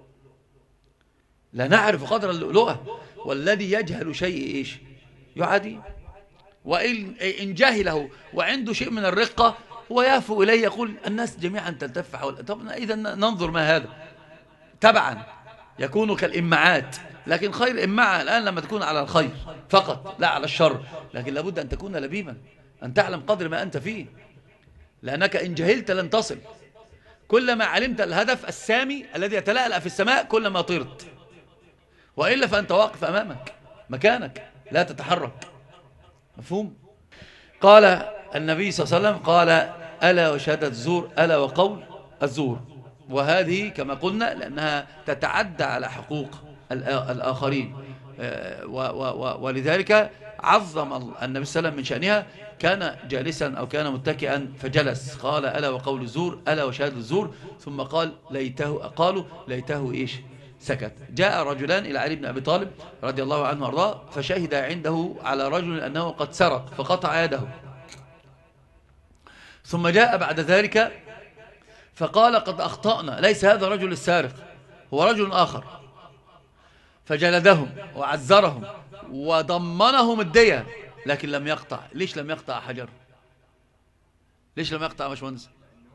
لا نعرف قدر اللؤلؤة، والذي يجهل شيء إيش؟ يعادي. وإن جهله وعنده شيء من الرقة هو يهفو إليه يقول الناس جميعا تلتف حول. طب إذا ننظر ما هذا تبعا يكون كالإمعات، لكن خير إمعة الآن لما تكون على الخير فقط لا على الشر. لكن لابد أن تكون لبيبا، أن تعلم قدر ما أنت فيه، لأنك إن جهلت لن تصل. كلما علمت الهدف السامي الذي يتلألأ في السماء كلما طرت، وإلا فأنت واقف أمامك مكانك لا تتحرك. مفهوم؟ قال النبي صلى الله عليه وسلم قال ألا وشهادة الزور، ألا وقول الزور. وهذه كما قلنا لأنها تتعدى على حقوق الآخرين، ولذلك عظم النبي صلى الله عليه وسلم من شأنها. كان جالسا أو كان متكئا فجلس، قال ألا وقول الزور، ألا وشهادة الزور، ثم قال قالوا ليته إيش سكت. جاء رجلان إلى علي بن أبي طالب رضي الله عنه وارضاه، فشهد عنده على رجل أنه قد سرق فقطع يده، ثم جاء بعد ذلك فقال قد أخطأنا، ليس هذا رجل السارق، هو رجل آخر، فجلدهم وعذرهم وضمنهم الدية، لكن لم يقطع. ليش لم يقطع حجر؟ ليش لم يقطع باشمهندس؟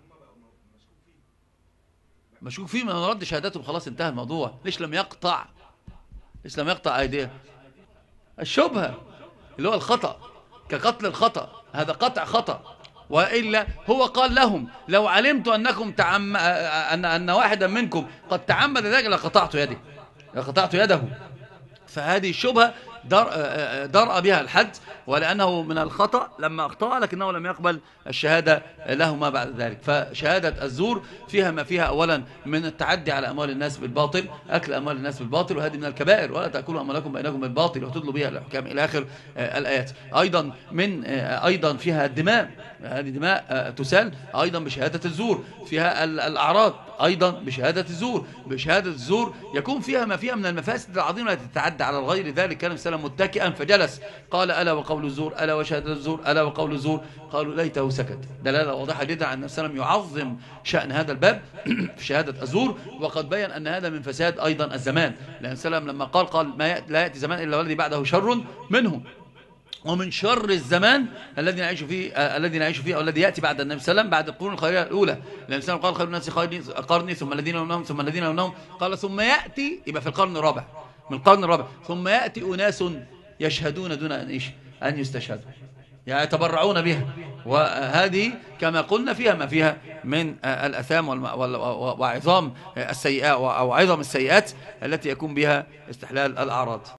مشكوك فيه، ما نرد شهادتهم، خلاص انتهى الموضوع. ليش لم يقطع؟ ليش لم يقطع أيديه؟ الشبهة اللي هو الخطأ، كقتل الخطأ، هذا قطع خطأ. وإلا هو قال لهم لو علمت أنكم أن واحدا منكم قد تعمد ذلك لقطعت يده، لقطعت يده. فهذه الشبهة درأ بها الحد، ولأنه من الخطأ لما أخطأ لكنه لم يقبل الشهادة له ما بعد ذلك. فشهادة الزور فيها ما فيها أولا من التعدي على أموال الناس بالباطل، أكل أموال الناس بالباطل، وهذه من الكبائر، ولا تأكلوا أموالكم بينكم بالباطل وتدلوا بها الحكام إلى آخر الآيات. أيضا فيها الدماء، هذه دماء تسال أيضا بشهادة الزور. فيها الأعراض أيضا بشهادة الزور. بشهادة الزور يكون فيها ما فيها من المفاسد العظيمة التي تتعدى على الغير. ذلك كان السلام متكئا فجلس قال ألا وقول الزور، ألا وشهادة الزور، ألا وقول الزور، قالوا ليته سكت. دلالة واضحة جدا أن السلام يعظم شأن هذا الباب في شهادة الزور، وقد بين أن هذا من فساد أيضا الزمان، لأن السلام لما قال لا يأتي زمان إلا والذي بعده شر منه. ومن شر الزمان الذي نعيش فيه أو الذي يأتي بعد النبي صلى الله عليه وسلم بعد القرون الخيرية الأولى، لأن السلام قال خير الناس قرني ثم الذين يلونهم ثم الذين يلونهم، قال ثم يأتي، يبقى في القرن الرابع، من القرن الرابع، ثم يأتي أناس يشهدون دون أن يستشهدوا، يعني يتبرعون بها. وهذه كما قلنا فيها ما فيها من الأثام وعظام السيئات، أو عظم السيئات التي يكون بها استحلال الأعراض.